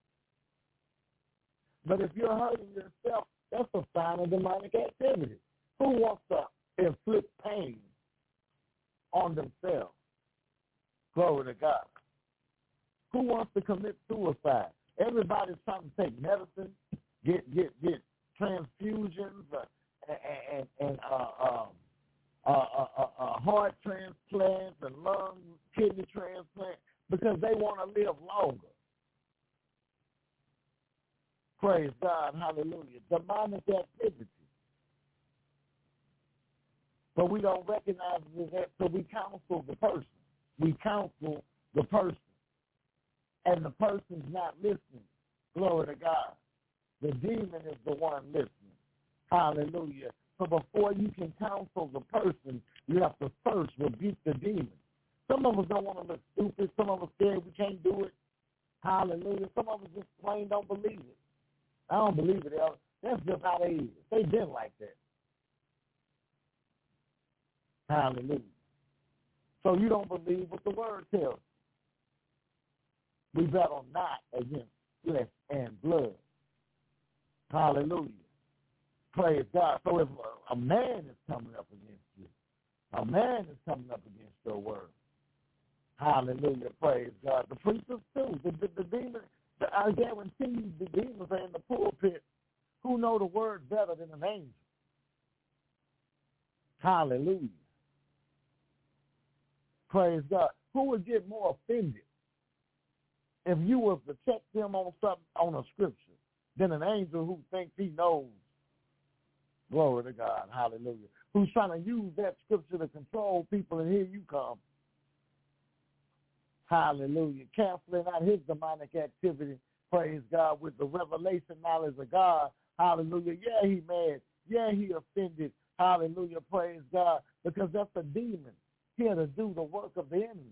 But if you're hurting yourself, that's a sign of demonic activity. Who wants to inflict pain on themselves? Glory to God. Who wants to commit suicide? Everybody's trying to take medicine, get transfusions, and heart transplants and lung, kidney transplants because they want to live longer. Praise God, hallelujah. Demonic activity. But we don't recognize it, so we counsel the person. We counsel the person. And the person's not listening. Glory to God. The demon is the one listening. Hallelujah. So before you can counsel the person, you have to first rebuke the demon. Some of us don't want to look stupid. Some of us scared we can't do it. Hallelujah. Some of us just plain don't believe it. I don't believe it. That's just how they is. They've been like that. Hallelujah. So you don't believe what the word tells. We battle not against flesh and blood. Hallelujah. Praise God. So if a man is coming up against you, a man is coming up against your word. Hallelujah. Praise God. The preachers too. The demon, I guarantee you the demons are in the pulpit who know the word better than an angel. Hallelujah. Praise God. Who would get more offended if you were to check them on something on a scripture than an angel who thinks he knows? Glory to God. Hallelujah. Who's trying to use that scripture to control people, and here you come. Hallelujah. Canceling out his demonic activity, praise God, with the revelation knowledge of God. Hallelujah. Yeah, he mad. Yeah, he offended. Hallelujah. Praise God. Because that's a demon here to do the work of the enemy.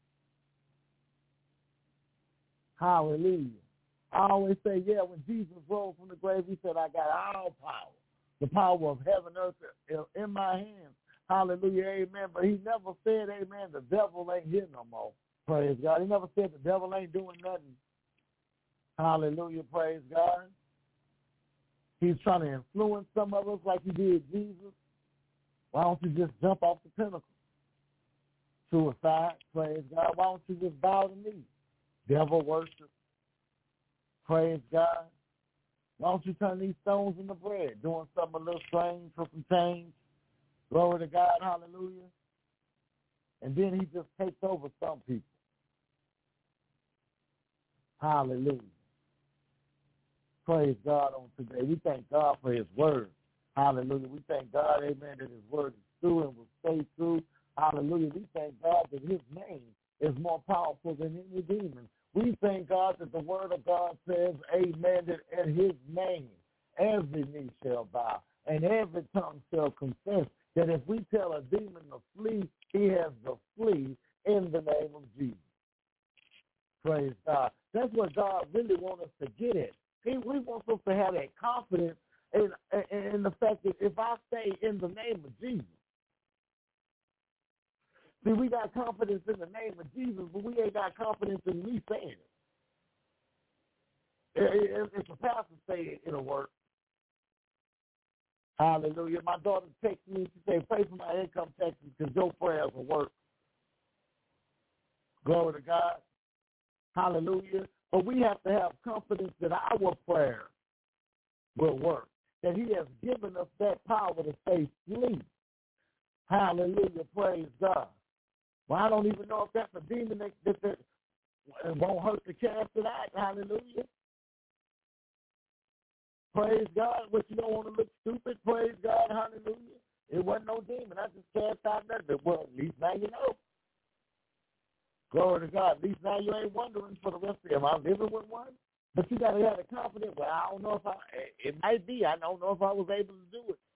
Hallelujah. I always say, yeah, when Jesus rose from the grave, he said, I got all power. The power of heaven and earth in my hands. Hallelujah, amen. But he never said, amen, the devil ain't here no more. Praise God. He never said the devil ain't doing nothing. Hallelujah, praise God. He's trying to influence some of us like he did Jesus. Why don't you just jump off the pinnacle? Suicide, praise God. Why don't you just bow the knee? Devil worship, praise God. Why don't you turn these stones into bread? Doing something a little strange for some change. Glory to God, hallelujah. And then he just takes over some people. Hallelujah. Praise God on today. We thank God for his word. Hallelujah. We thank God, amen, that his word is true and will stay true. Hallelujah. We thank God that his name is more powerful than any demon. We thank God that the word of God says, amen, that at his name every knee shall bow and every tongue shall confess that if we tell a demon to flee, he has to flee in the name of Jesus. Praise God. That's what God really wants us to get at. He wants us to have that confidence in the fact that if I say in the name of Jesus, see, we got confidence in the name of Jesus, but we ain't got confidence in me saying it. If the pastor say it, it'll work. Hallelujah. My daughter texted me, she said, pray for my income taxes because your prayers will work. Glory to God. Hallelujah. But we have to have confidence that our prayer will work, that he has given us that power to stay asleep. Hallelujah. Praise God. Well, I don't even know if that's a demon that won't hurt to cast it out. Hallelujah. Praise God. But you don't want to look stupid. Praise God. Hallelujah. It wasn't no demon. I just cast out nothing. Well, at least now you know. Glory to God. At least now you ain't wondering for the rest of your life. I'm living with one. But you got to have the confidence. Well, I don't know if it might be. I don't know if I was able to do it.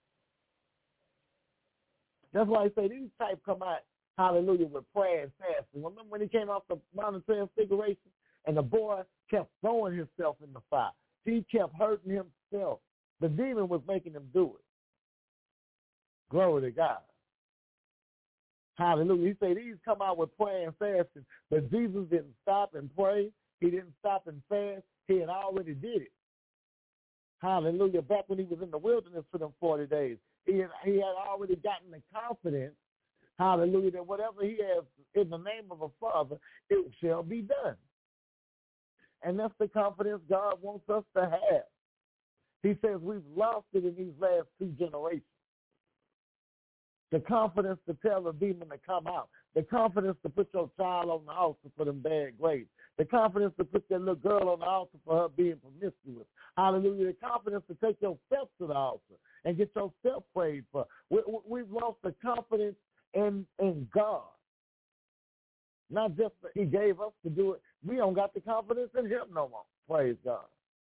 That's why I say these types come out, hallelujah, with prayer and fasting. Remember when he came off the Mount of Transfiguration and the boy kept throwing himself in the fire. He kept hurting himself. The demon was making him do it. Glory to God. Hallelujah. He said these come out with prayer and fasting, but Jesus didn't stop and pray. He didn't stop and fast. He had already did it. Hallelujah. Back when he was in the wilderness for them 40 days, he had already gotten the confidence, hallelujah, that whatever he has in the name of a Father, it shall be done. And that's the confidence God wants us to have. He says we've lost it in these last 2 generations. The confidence to tell a demon to come out. The confidence to put your child on the altar for them bad grades. The confidence to put that little girl on the altar for her being promiscuous. Hallelujah. The confidence to take yourself to the altar and get yourself prayed for. We've lost the confidence in God. Not just that he gave us to do it. We don't got the confidence in him no more. Praise God.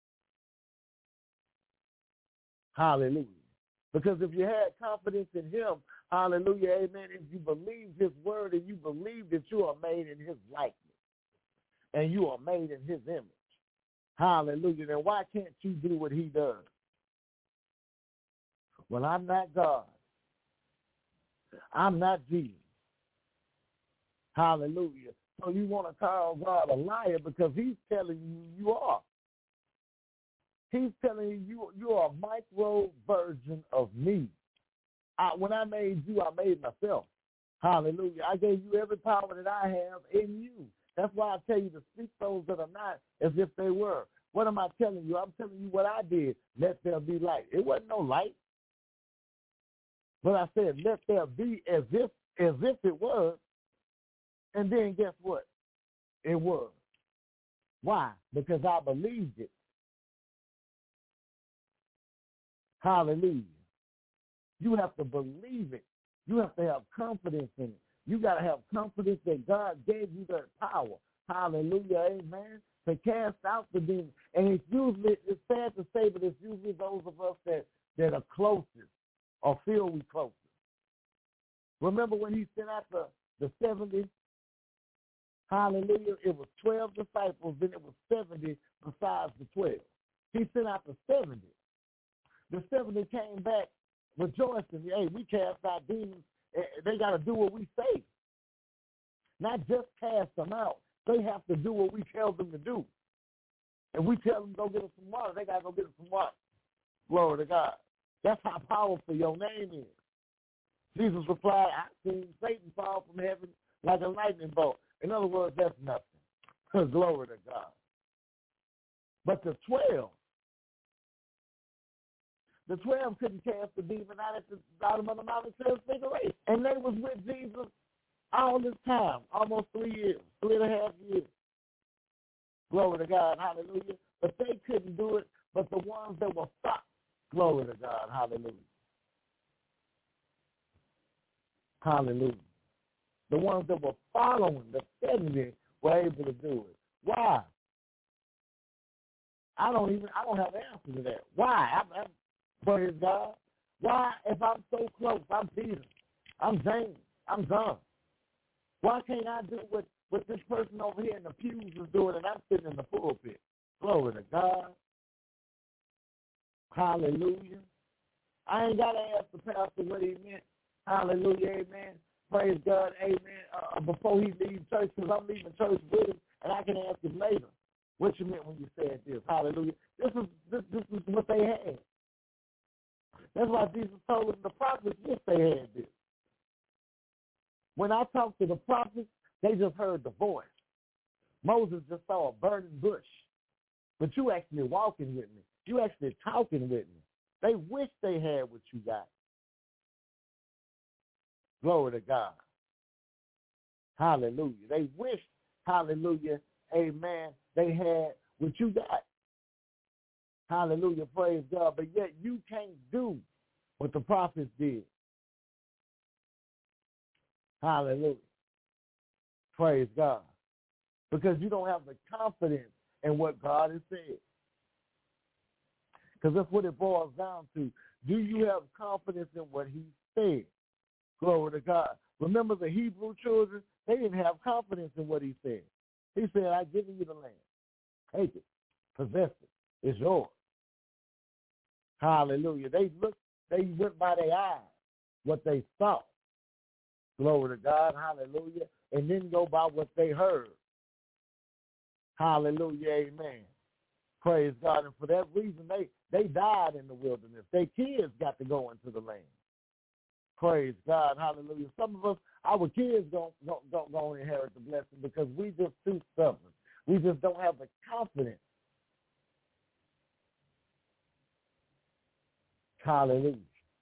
Hallelujah. Because if you had confidence in him, hallelujah, amen, if you believe his word and you believe that you are made in his likeness and you are made in his image, hallelujah, then why can't you do what he does? Well, I'm not God. I'm not Jesus. Hallelujah. So you want to call God a liar because he's telling you you are. He's telling you you are a micro version of me. When I made you, I made myself. Hallelujah. I gave you every power that I have in you. That's why I tell you to speak those that are not as if they were. What am I telling you? I'm telling you what I did. Let there be light. It wasn't no light. But I said, let there be as if it was. And then guess what? It was. Why? Because I believed it. Hallelujah. You have to believe it. You have to have confidence in it. You got to have confidence that God gave you that power. Hallelujah. Amen. To cast out the demon. And it's sad to say, but it's usually those of us that are closest or feel we closest. Remember when he sent out the 70? Hallelujah. It was 12 disciples, then it was 70 besides the 12. He sent out the 70. The 70 came back rejoicing. Hey, we cast out demons. They got to do what we say. Not just cast them out. They have to do what we tell them to do. If we tell them to go get us some water, they got to go get us some water. Glory to God. That's how powerful your name is. Jesus replied, I've seen Satan fall from heaven like a lightning bolt. In other words, that's nothing. Glory to God. But the 12 couldn't cast the demon out of the Mount of Transfiguration. And they was with Jesus all this time, almost 3 years, 3.5 years. Glory to God, hallelujah. But they couldn't do it, but the ones that were stopped, glory to God, hallelujah. Hallelujah. The ones that were following the 70 were able to do it. Why? I don't have an answer to that. Why? Praise God. Why, if I'm so close, I'm Peter, I'm James, I'm John. Why can't I do what this person over here in the pews is doing and I'm sitting in the pulpit? Glory to God. Hallelujah. I ain't got to ask the pastor what he meant. Hallelujah, amen. Praise God, amen. Before he leaves church, because I'm leaving church with him, and I can ask him later what you meant when you said this. Hallelujah. This is what they had. That's why Jesus told them the prophets wish they had this. When I talk to the prophets, They just heard the voice. Moses just saw a burning bush. But you actually walking with me. You actually talking with me. They wish they had what you got. Glory to God. Hallelujah. They wish, hallelujah, amen, they had what you got. Hallelujah, praise God. But yet you can't do what the prophets did. Hallelujah. Praise God. Because you don't have the confidence in what God has said. Because that's what it boils down to. Do you have confidence in what he said? Glory to God. Remember the Hebrew children? They didn't have confidence in what he said. He said, I've given you the land. Take it. Possess it. It's yours. Hallelujah. They went by their eyes, what they saw. Glory to God. Hallelujah. And then go by what they heard. Hallelujah. Amen. Praise God. And for that reason, they died in the wilderness. Their kids got to go into the land. Praise God. Hallelujah. Some of us, our kids don't inherit the blessing because we just too stubborn. We just don't have the confidence. Hallelujah.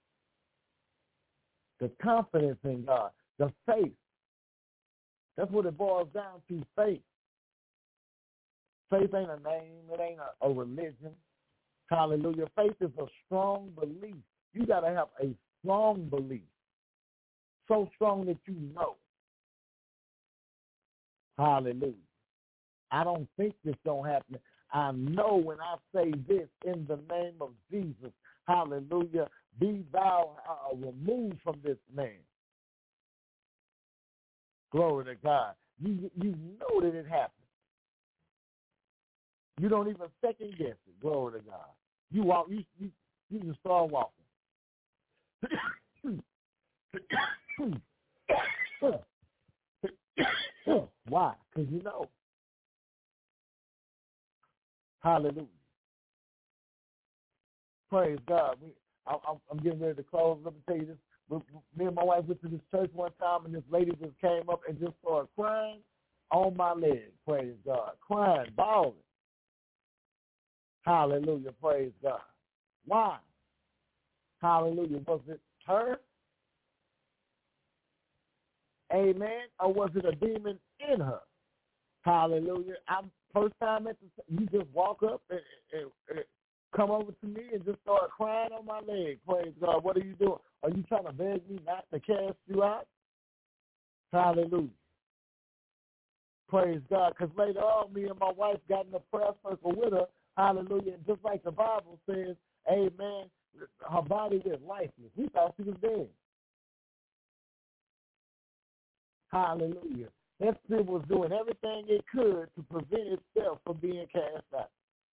The confidence in God. The faith. That's what it boils down to, faith. Faith ain't a name. It ain't a religion. Hallelujah. Faith is a strong belief. You got to have a strong belief. So strong that you know. Hallelujah. I don't think this don't happen. I know when I say this in the name of Jesus. Hallelujah. Be thou removed from this man. Glory to God. You know that it happened. You don't even second guess it. Glory to God. You walk. You just start walking. Why? Because you know. Hallelujah. Praise God. I'm getting ready to close. Let me tell you this. Me and my wife went to this church one time, and this lady just came up and just started crying on my leg. Praise God. Crying, bawling. Hallelujah. Praise God. Why? Hallelujah. Was it her? Amen. Or was it a demon in her? Hallelujah. First time you just walk up and come over to me and just start crying on my leg. Praise God. What are you doing? Are you trying to beg me not to cast you out? Hallelujah. Praise God. Because later on, me and my wife got in a prayer circle with her. Hallelujah. And just like the Bible says, amen, her body was lifeless. We thought she was dead. Hallelujah. That spirit was doing everything it could to prevent itself from being cast out.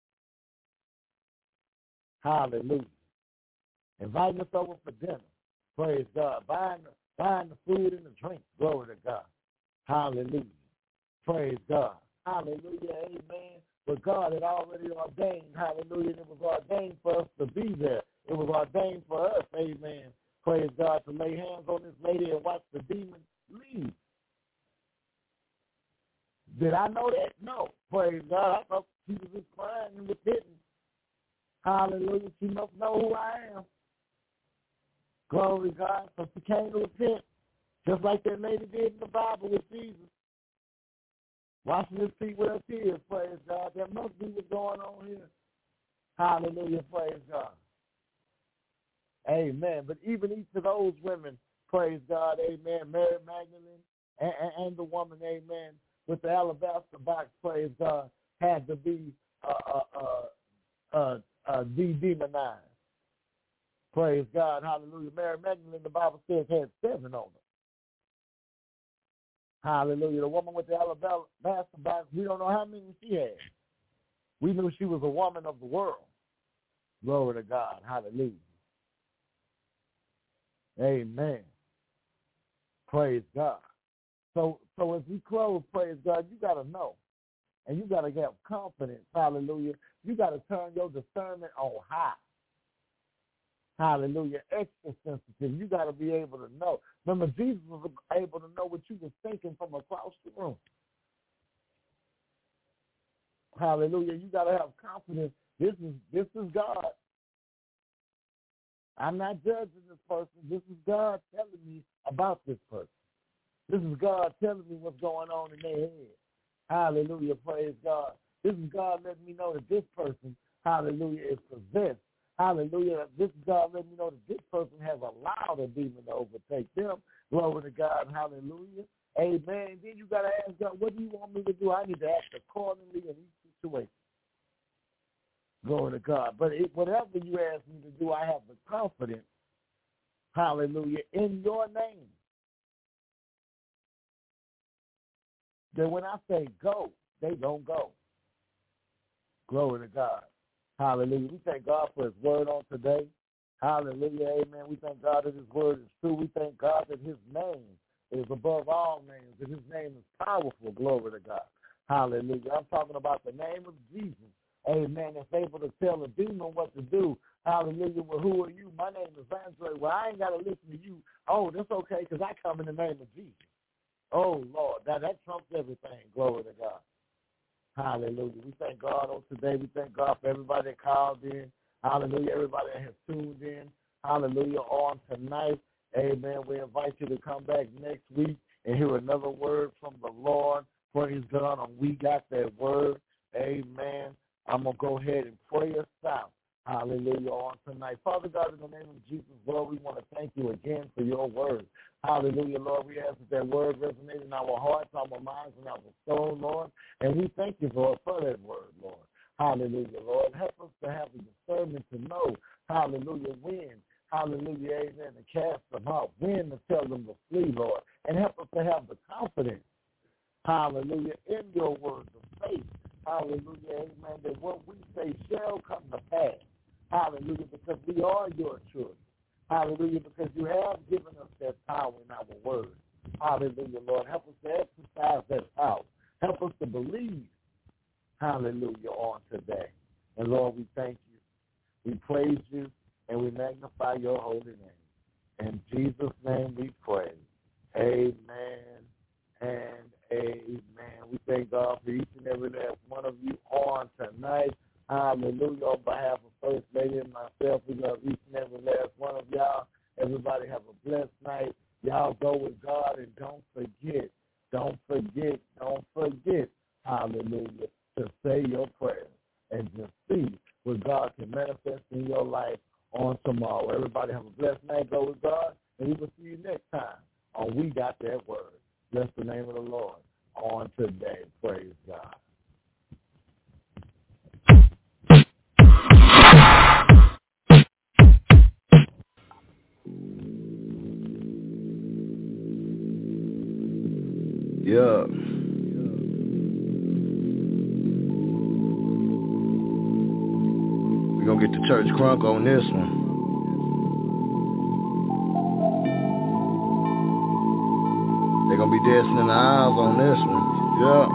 Hallelujah. Inviting us over for dinner. Praise God. Buying the food and the drink. Glory to God. Hallelujah. Praise God. Hallelujah. Amen. But God had already ordained. Hallelujah. And it was ordained for us to be there. It was ordained for us. Amen. Praise God. To lay hands on this lady and watch the demon leave. Did I know that? No. Praise God. I thought she was just crying and repenting. Hallelujah. She must know who I am. Glory to God. So she came to repent. Just like that lady did in the Bible with Jesus. Washing his feet with her tears. Praise God. That must be what's going on here. Hallelujah. Praise God. Amen. But even each of those women, praise God. Amen. Mary Magdalene and the woman, amen, with the alabaster box, praise God, had to be de-demonized. Praise God, hallelujah. Mary Magdalene, the Bible says, had 7 on them. Hallelujah. The woman with the alabaster box, we don't know how many she had. We knew she was a woman of the world. Glory to God, hallelujah. Amen. Praise God. So as we close, praise God, you got to know. And you got to have confidence, hallelujah. You got to turn your discernment on high. Hallelujah. Extra sensitive. You got to be able to know. Remember, Jesus was able to know what you were thinking from across the room. Hallelujah. You got to have confidence. This is God. I'm not judging this person. This is God telling me about this person. This is God telling me what's going on in their head. Hallelujah. Praise God. This is God letting me know that this person, hallelujah, is possessed. Hallelujah. This is God letting me know that this person has allowed a demon to overtake them. Glory to God. Hallelujah. Amen. Then you got to ask God, what do you want me to do? I need to act accordingly in each situation. Glory to God. But whatever you ask me to do, I have the confidence, hallelujah, in your name. That when I say go, they don't go. Glory to God. Hallelujah. We thank God for his word on today. Hallelujah. Amen. We thank God that his word is true. We thank God that his name is above all names, that his name is powerful. Glory to God. Hallelujah. I'm talking about the name of Jesus. Amen. That's able to tell a demon what to do. Hallelujah. Well, who are you? My name is Andre. Well, I ain't got to listen to you. Oh, that's okay because I come in the name of Jesus. Oh, Lord. That trumps everything. Glory to God. Hallelujah. We thank God on today. We thank God for everybody that called in. Hallelujah. Everybody that has tuned in. Hallelujah. On tonight. Amen. We invite you to come back next week and hear another word from the Lord. Praise God. And we got that word. Amen. I'm going to go ahead and pray us out. Hallelujah on tonight. Father God, in the name of Jesus, Lord, we want to thank you again for your word. Hallelujah, Lord. We ask that word resonate in our hearts, our minds, and our soul, Lord. And we thank you, Lord, for that word, Lord. Hallelujah, Lord. Help us to have the discernment to know, hallelujah, when, hallelujah, amen, to cast them out, when to tell them to flee, Lord. And help us to have the confidence, hallelujah, in your word, the faith. Hallelujah, amen, that what we say shall come to pass. Hallelujah, because we are your children. Hallelujah, because you have given us that power in our word. Hallelujah, Lord. Help us to exercise that power. Help us to believe, hallelujah, on today. And, Lord, we thank you. We praise you, and we magnify your holy name. In Jesus' name we pray. Amen and amen. We thank God for each and every last one of you on tonight. Hallelujah. On behalf of First Lady and myself, we love each and every last one of y'all. Everybody have a blessed night. Y'all go with God and don't forget, hallelujah, to say your prayers and just see what God can manifest in your life on tomorrow. Everybody have a blessed night. Go with God, and we will see you next time on We Got That Word. Bless the name of the Lord on today. Praise God. Yeah. We're going to get the church crunk on this one. They're going to be dancing in the aisles on this one. Yeah.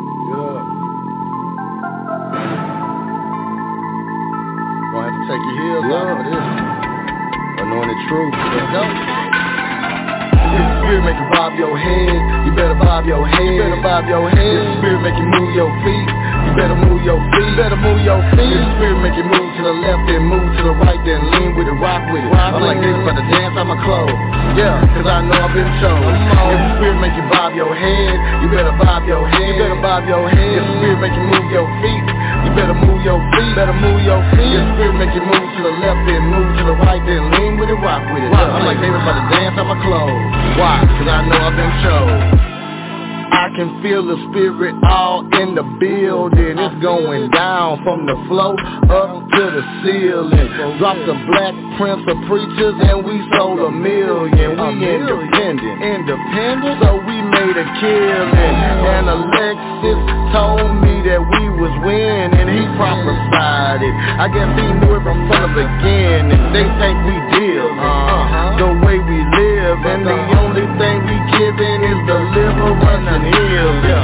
Gonna have to take your heels off for this one. Anointed truth. Let's go. If the spirit make you bob your head, you better bob your head. If the spirit make you move your feet, you better move your feet. If the spirit make you move to the left, then move to the right, then lean with it, rock with it. I'm like this, but to dance on my clothes. Yeah, cause I know I've been chosen. If the spirit make you bob your head, you better bob your head. If the spirit make you move your feet, you better move your feet. If the spirit make you move to the left, then move to the right, then lean with it, rock with it. I'm like David, but to dance on my clothes. Why? Cause I know I've been chosen. I can feel the spirit all in the building. It's going down from the floor up to the ceiling. Drop the Black Prince of Preachers and we sold 1 million. We independent, so we made a killing. And Alexis told me that we was winning. He prophesied it. I guess he knew it from the beginning. They think we deal the way we live, and the only thing we giving is deliverance and healing.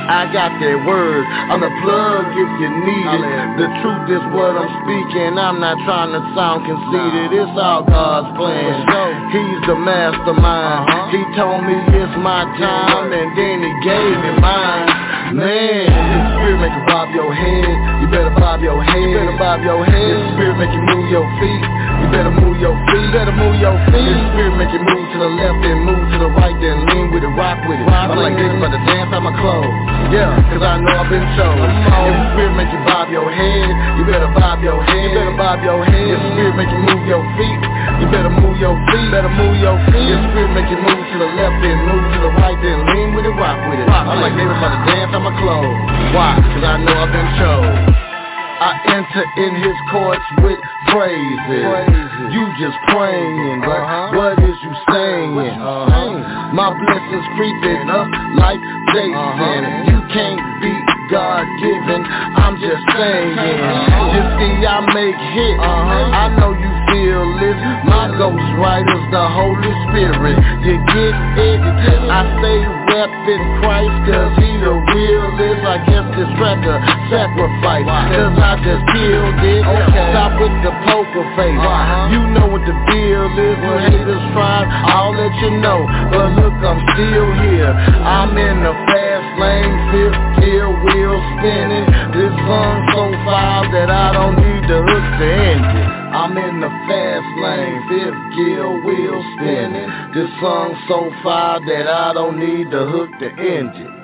I got that word. I'm the plug if you need it. The truth is what I'm speaking. I'm not trying to sound conceited. It's all God's plan. He's the mastermind. He told me it's my time, and then he gave me mine. Man, the spirit make you bob your head. You better bob your head. You better bob your head. The spirit make you move your feet. You better move your feet. You better move your feet. The spirit make you move to the left and move to the right, then lean with it, rock with it. I'm like this, but to dance out my clothes. Yeah, cause I know I've been chosen. If the spirit make you bob your head, you better bob your head. You better bob your head. If the spirit make you move your feet, you better move your feet. Better move your feet. If the spirit make you move to the left and move to the right, then lean with it, rock with it. I'm like David, about to dance out my clothes. Why? Cause I know I've been chosen. I enter in his courts with praises. You just praying, but what is you saying? My blessings creeping up like Jason. You can't be God-given, I'm just saying. You see, I make hits. I know you feel this. My ghostwriter's the Holy Spirit. You get it? I stay reppin' Christ, cause he the realest. I guess this track a sacrifice, cause I just killed it. Stop with the poker face. You know what the deal is. When haters try, I'll let you know. But look, I'm still here. I'm in the fast lane, fifth gear, wheel spinning. This song so fire that I don't need the hook to end it. I'm in the fast lane, fifth gear, wheel spinning. This song so fire that I don't need the hook to end it.